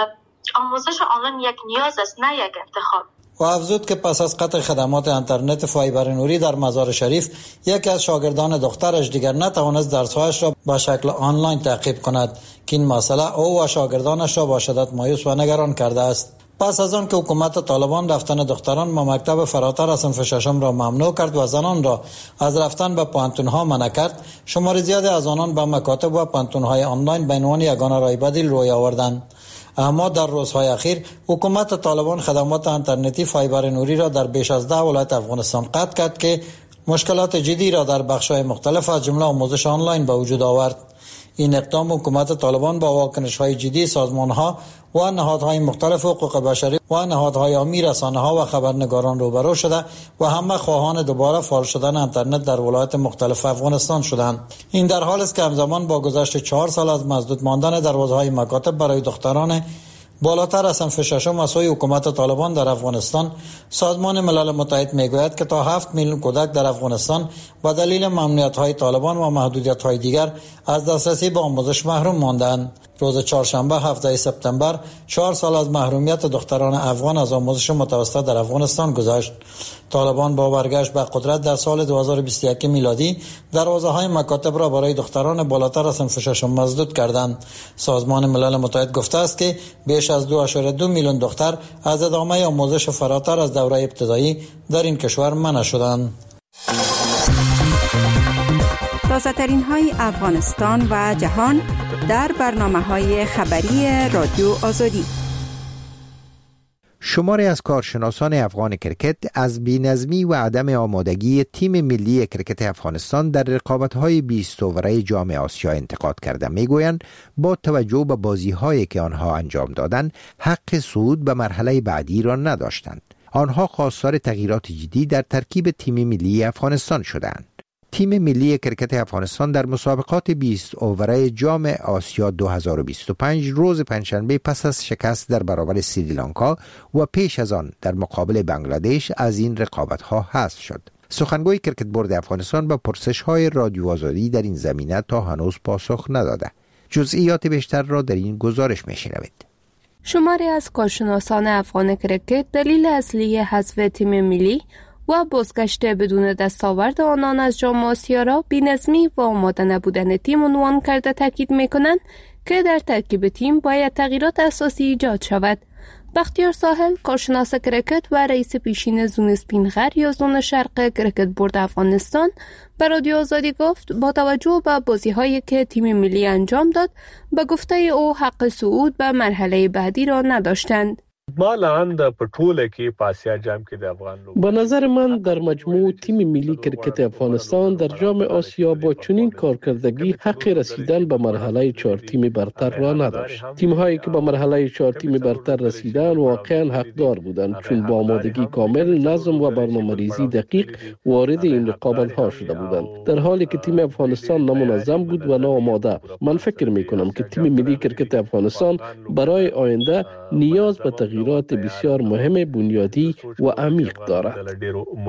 آموزش آنلاین یک نیاز است، نه یک انتخاب. و افزود که پس از قطع خدمات اینترنت فایبر نوری در مزار شریف، یکی از شاگردان دخترش دیگر نتوانست درس‌هایش را به شکل آنلاین تعقیب کند که این مسئله او و شاگردانش را با شدت مایوس و نگران کرده است. پس از آن که حکومت طالبان رفتن دختران به مکتب فراتر از صنف 6 را ممنوع کرد و زنان را از رفتن به پانتون‌ها منع کرد، شمار زیادی از آنان به مکاتب و پانتون‌های آنلاین به عنوان یگانه راه بدیل روی آوردند. اما در روزهای اخیر حکومت طالبان خدمات اینترنتی فایبر نوری را در بیش از 10 ولایت افغانستان قطع کرد که مشکلات جدی را در بخش‌های مختلف از جمله آموزش آنلاین به وجود آورد. این اقدام حکومت طالبان با واکنش‌های جدی سازمان‌ها و نهادهای مختلف حقوق بشری و نهادهای عامی، رسانه‌ها و خبرنگاران روبرو شده و همه خواهان دوباره فعال شدن اینترنت در ولایات مختلف افغانستان شدند. این در حالی است که همزمان با گذشت 4 سال از مسدود ماندن دروازه‌های مکاتب برای دختران بالاتر از صنف ششم از سوی حکومت طالبان در افغانستان، سازمان ملل متحد میگوید که تا 7 میلیون کودک در افغانستان به دلیل ممنوعیت‌های طالبان و محدودیت‌های دیگر از دسترسی به آموزش محروم ماندند. روز چهارشنبه 17 سپتامبر 4 سال از محرومیت دختران افغان از آموزش متوسط در افغانستان گذشت. طالبان با برگشت به قدرت در سال 2021 میلادی دروازه‌های مکاتب را برای دختران بالاتر از صنف ششم مسدود کردند. سازمان ملل متحد گفته است که بیش از 2.2 میلیون دختر از ادامه آموزش فراتر از دوره ابتدایی در این کشور منع شدند. تازه‌ترین های افغانستان و جهان در برنامه‌های خبری رادیو آزادی. شماری از کارشناسان افغان کرکت از بی‌نظمی و عدم آمادگی تیم ملی کرکت افغانستان در رقابت‌های 20 اوره جام آسیا انتقاد کرده می‌گویند با توجه به بازی‌هایی که آنها انجام دادند حق صعود به مرحله بعدی را نداشتند. آنها خواستار تغییرات جدی در ترکیب تیم ملی افغانستان شدند. تیم ملی کرکت افغانستان در مسابقات 20 اوره جام آسیا 2025 روز پنجشنبه پس از شکست در برابر سریلانکا و پیش از آن در مقابل بنگلادش از این رقابت‌ها حذف شد. سخنگوی کرکت بورد افغانستان به پرسش‌های رادیو آزادی در این زمینه تا هنوز پاسخ نداده. جزئیات بیشتر را در این گزارش می‌شنوید. شماری از کارشناسان افغان کرکت دلیل اصلی حذف تیم ملی و بازگشت بدون دستاورد آنان از جام آسیا را بی‌نظمی و آماده نبودن تیم عنوان کرده تاکید می‌کنند که در ترکیب تیم باید تغییرات اساسی ایجاد شود. بختیار ساحل، کارشناس کرکت و رئیس پیشین زون اسپینغر یا زون شرق کرکت بورد افغانستان، به رادیو آزادی گفت با توجه به بازی‌هایی که تیم ملی انجام داد، به گفته او حق صعود به مرحله بعدی را نداشتند. به نظر من در مجموع تیم ملی کرکت افغانستان در جام آسیا با چنین کارکردگی حق رسیدن به مرحله 4 تیم برتر را نداشت. تیم هایی که به مرحله 4 تیم برتر رسیدن واقعا حقدار بودند، چون با آمادگی کامل، نظم و برنامه‌ریزی دقیق وارد این رقابت ها شده بودند، در حالی که تیم افغانستان نامنظم بود و ناآماده. من فکر می کنم که تیم ملی کرکت افغانستان برای آینده نیاز به تغییرات بسیار مهم، بنیادی و عمیق دارد.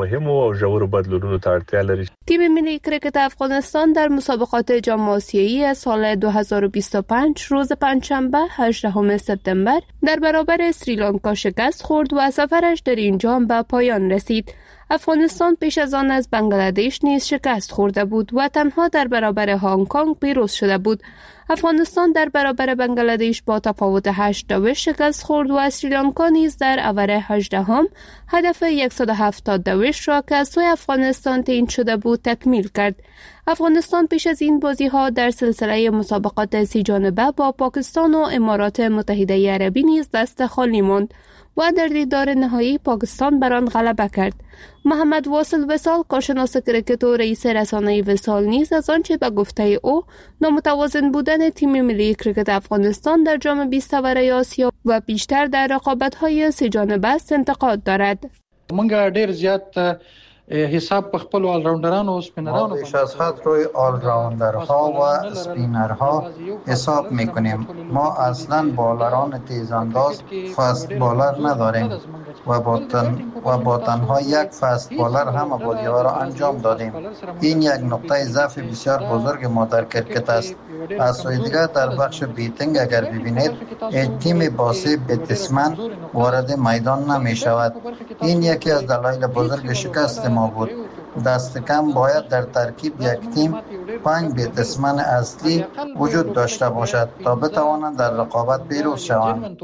تیم ملی کرکت افغانستان در مسابقات جام آسیایی سال 2025 روز پنجشنبه 18 سپتامبر در برابر سریلانکا شکست خورد و سفرش در این جام به پایان رسید. افغانستان پیش از آن از بنگلادش نیز شکست خورده بود و تنها در برابر هنگ کنگ پیروز شده بود. افغانستان در برابر بنگلادش با تفاوت 8 شکست خورد و سریلانکا نیز در اوور 18 هدف 170 را که از سوی افغانستان تعیین شده بود تکمیل کرد. افغانستان پیش از این بازی‌ها در سلسله مسابقات 3 جانبه با پاکستان و امارات متحده عربی نیز دست خالی ماند و در دیدار نهایی پاکستان بر آن غلبه کرد. محمد واصل وصال، کارشناس کرکت و رئیس رسانه وصال نیز از آنچه به گفته او نامتوازن بودن تیم ملی کرکت افغانستان در جام 20 اوره آسیا و بیشتر در رقابت‌های 3 جانبه است انتقاد دارد. منګه ډیر زیات حساب په خپل آل راوندرانو او سپینرانو بیش از حد روی آل راوندرها و سپینرها حساب میکنیم. ما اصلا بالران تیزانداز فست بالر نداریم و با تنها یک فست بالر همه بازی‌ها را انجام دادیم. این یک نقطه ضعف بسیار بزرگ ما در کرکت است. از سوی دیگر در بخش بیتینگ اگر ببینید تیم باسی بتسمن وارد میدان نمی شود. این یکی از دلایل بزرگ شکست ما بود. دست کم باید در ترکیب یک تیم 5 بتسمن اصلی وجود داشته باشد تا بتوانند در رقابت پیروز شوند.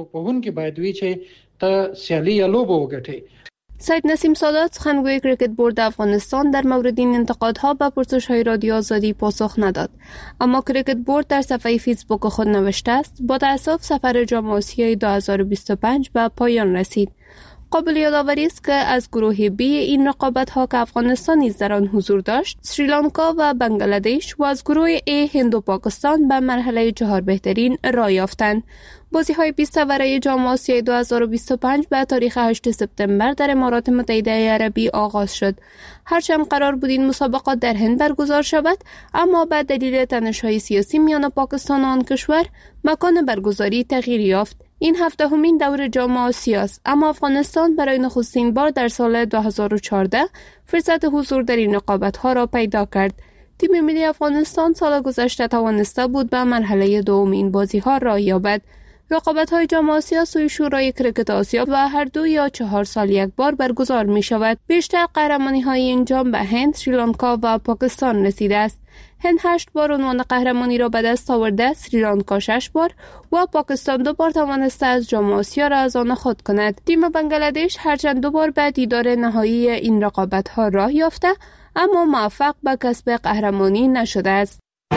سید نسیم سادات، سخنگوی کرکت بورد افغانستان، در مورد این انتقادها به پرسش‌های رادیو آزادی پاسخ نداد، اما کرکت بورد در صفحه فیسبوک خود نوشته است با تأسف سفر جام آسیای 2025 به پایان رسید. قابل یادآوری است که از گروه B این رقابت‌ها که افغانستان نیز در آن حضور داشت، سریلانکا و بنگلادش و از گروه A هند و پاکستان به مرحله 4 بهترین راه یافتند. بازی‌های 20 برای جام آسیای 2025 به تاریخ 8 سپتامبر در امارات متحده عربی آغاز شد. هرچند قرار بود این مسابقات در هند برگزار شود، اما به دلیل تنش‌های سیاسی میان پاکستان و آن کشور مکان برگزاری تغییر یافت. این 7مین دور جام آسیا است، اما افغانستان برای نخستین بار در سال 2014 فرصت حضور در این رقابت‌ها را پیدا کرد. تیم ملی افغانستان سال گذشته توانسته بود به مرحله دوم این بازی‌ها راه یابد. رقابت‌های جام آسیا سوی شورای کرکت آسیا و هر 2 یا 4 سال یک بار برگزار می‌شود. بیشتر قهرمانی‌های این جام به هند، سریلانکا و پاکستان رسیده است. هند 8 بار عنوان قهرمانی را به دست آورده، سریلانکا 6 بار و پاکستان 2 بار توانسته از جام آسیا را از آن خود کند. تیم بنگلادش هرچند 2 بار به دیدار نهایی این رقابت‌ها راه یافته، اما موفق به کسب قهرمانی نشده است.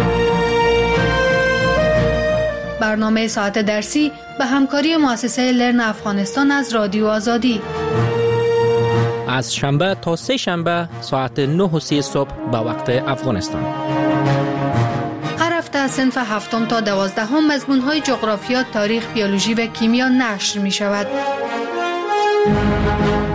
برنامه ساعت درسی به همکاری مؤسسه لرن افغانستان از رادیو آزادی. از شنبه تا سه شنبه ساعت 9:30 صبح به وقت افغانستان. هر هفته از صنف 7 تا 12 مضمون‌های جغرافیا، تاریخ، بیولوژی و کیمیا نشر می شود.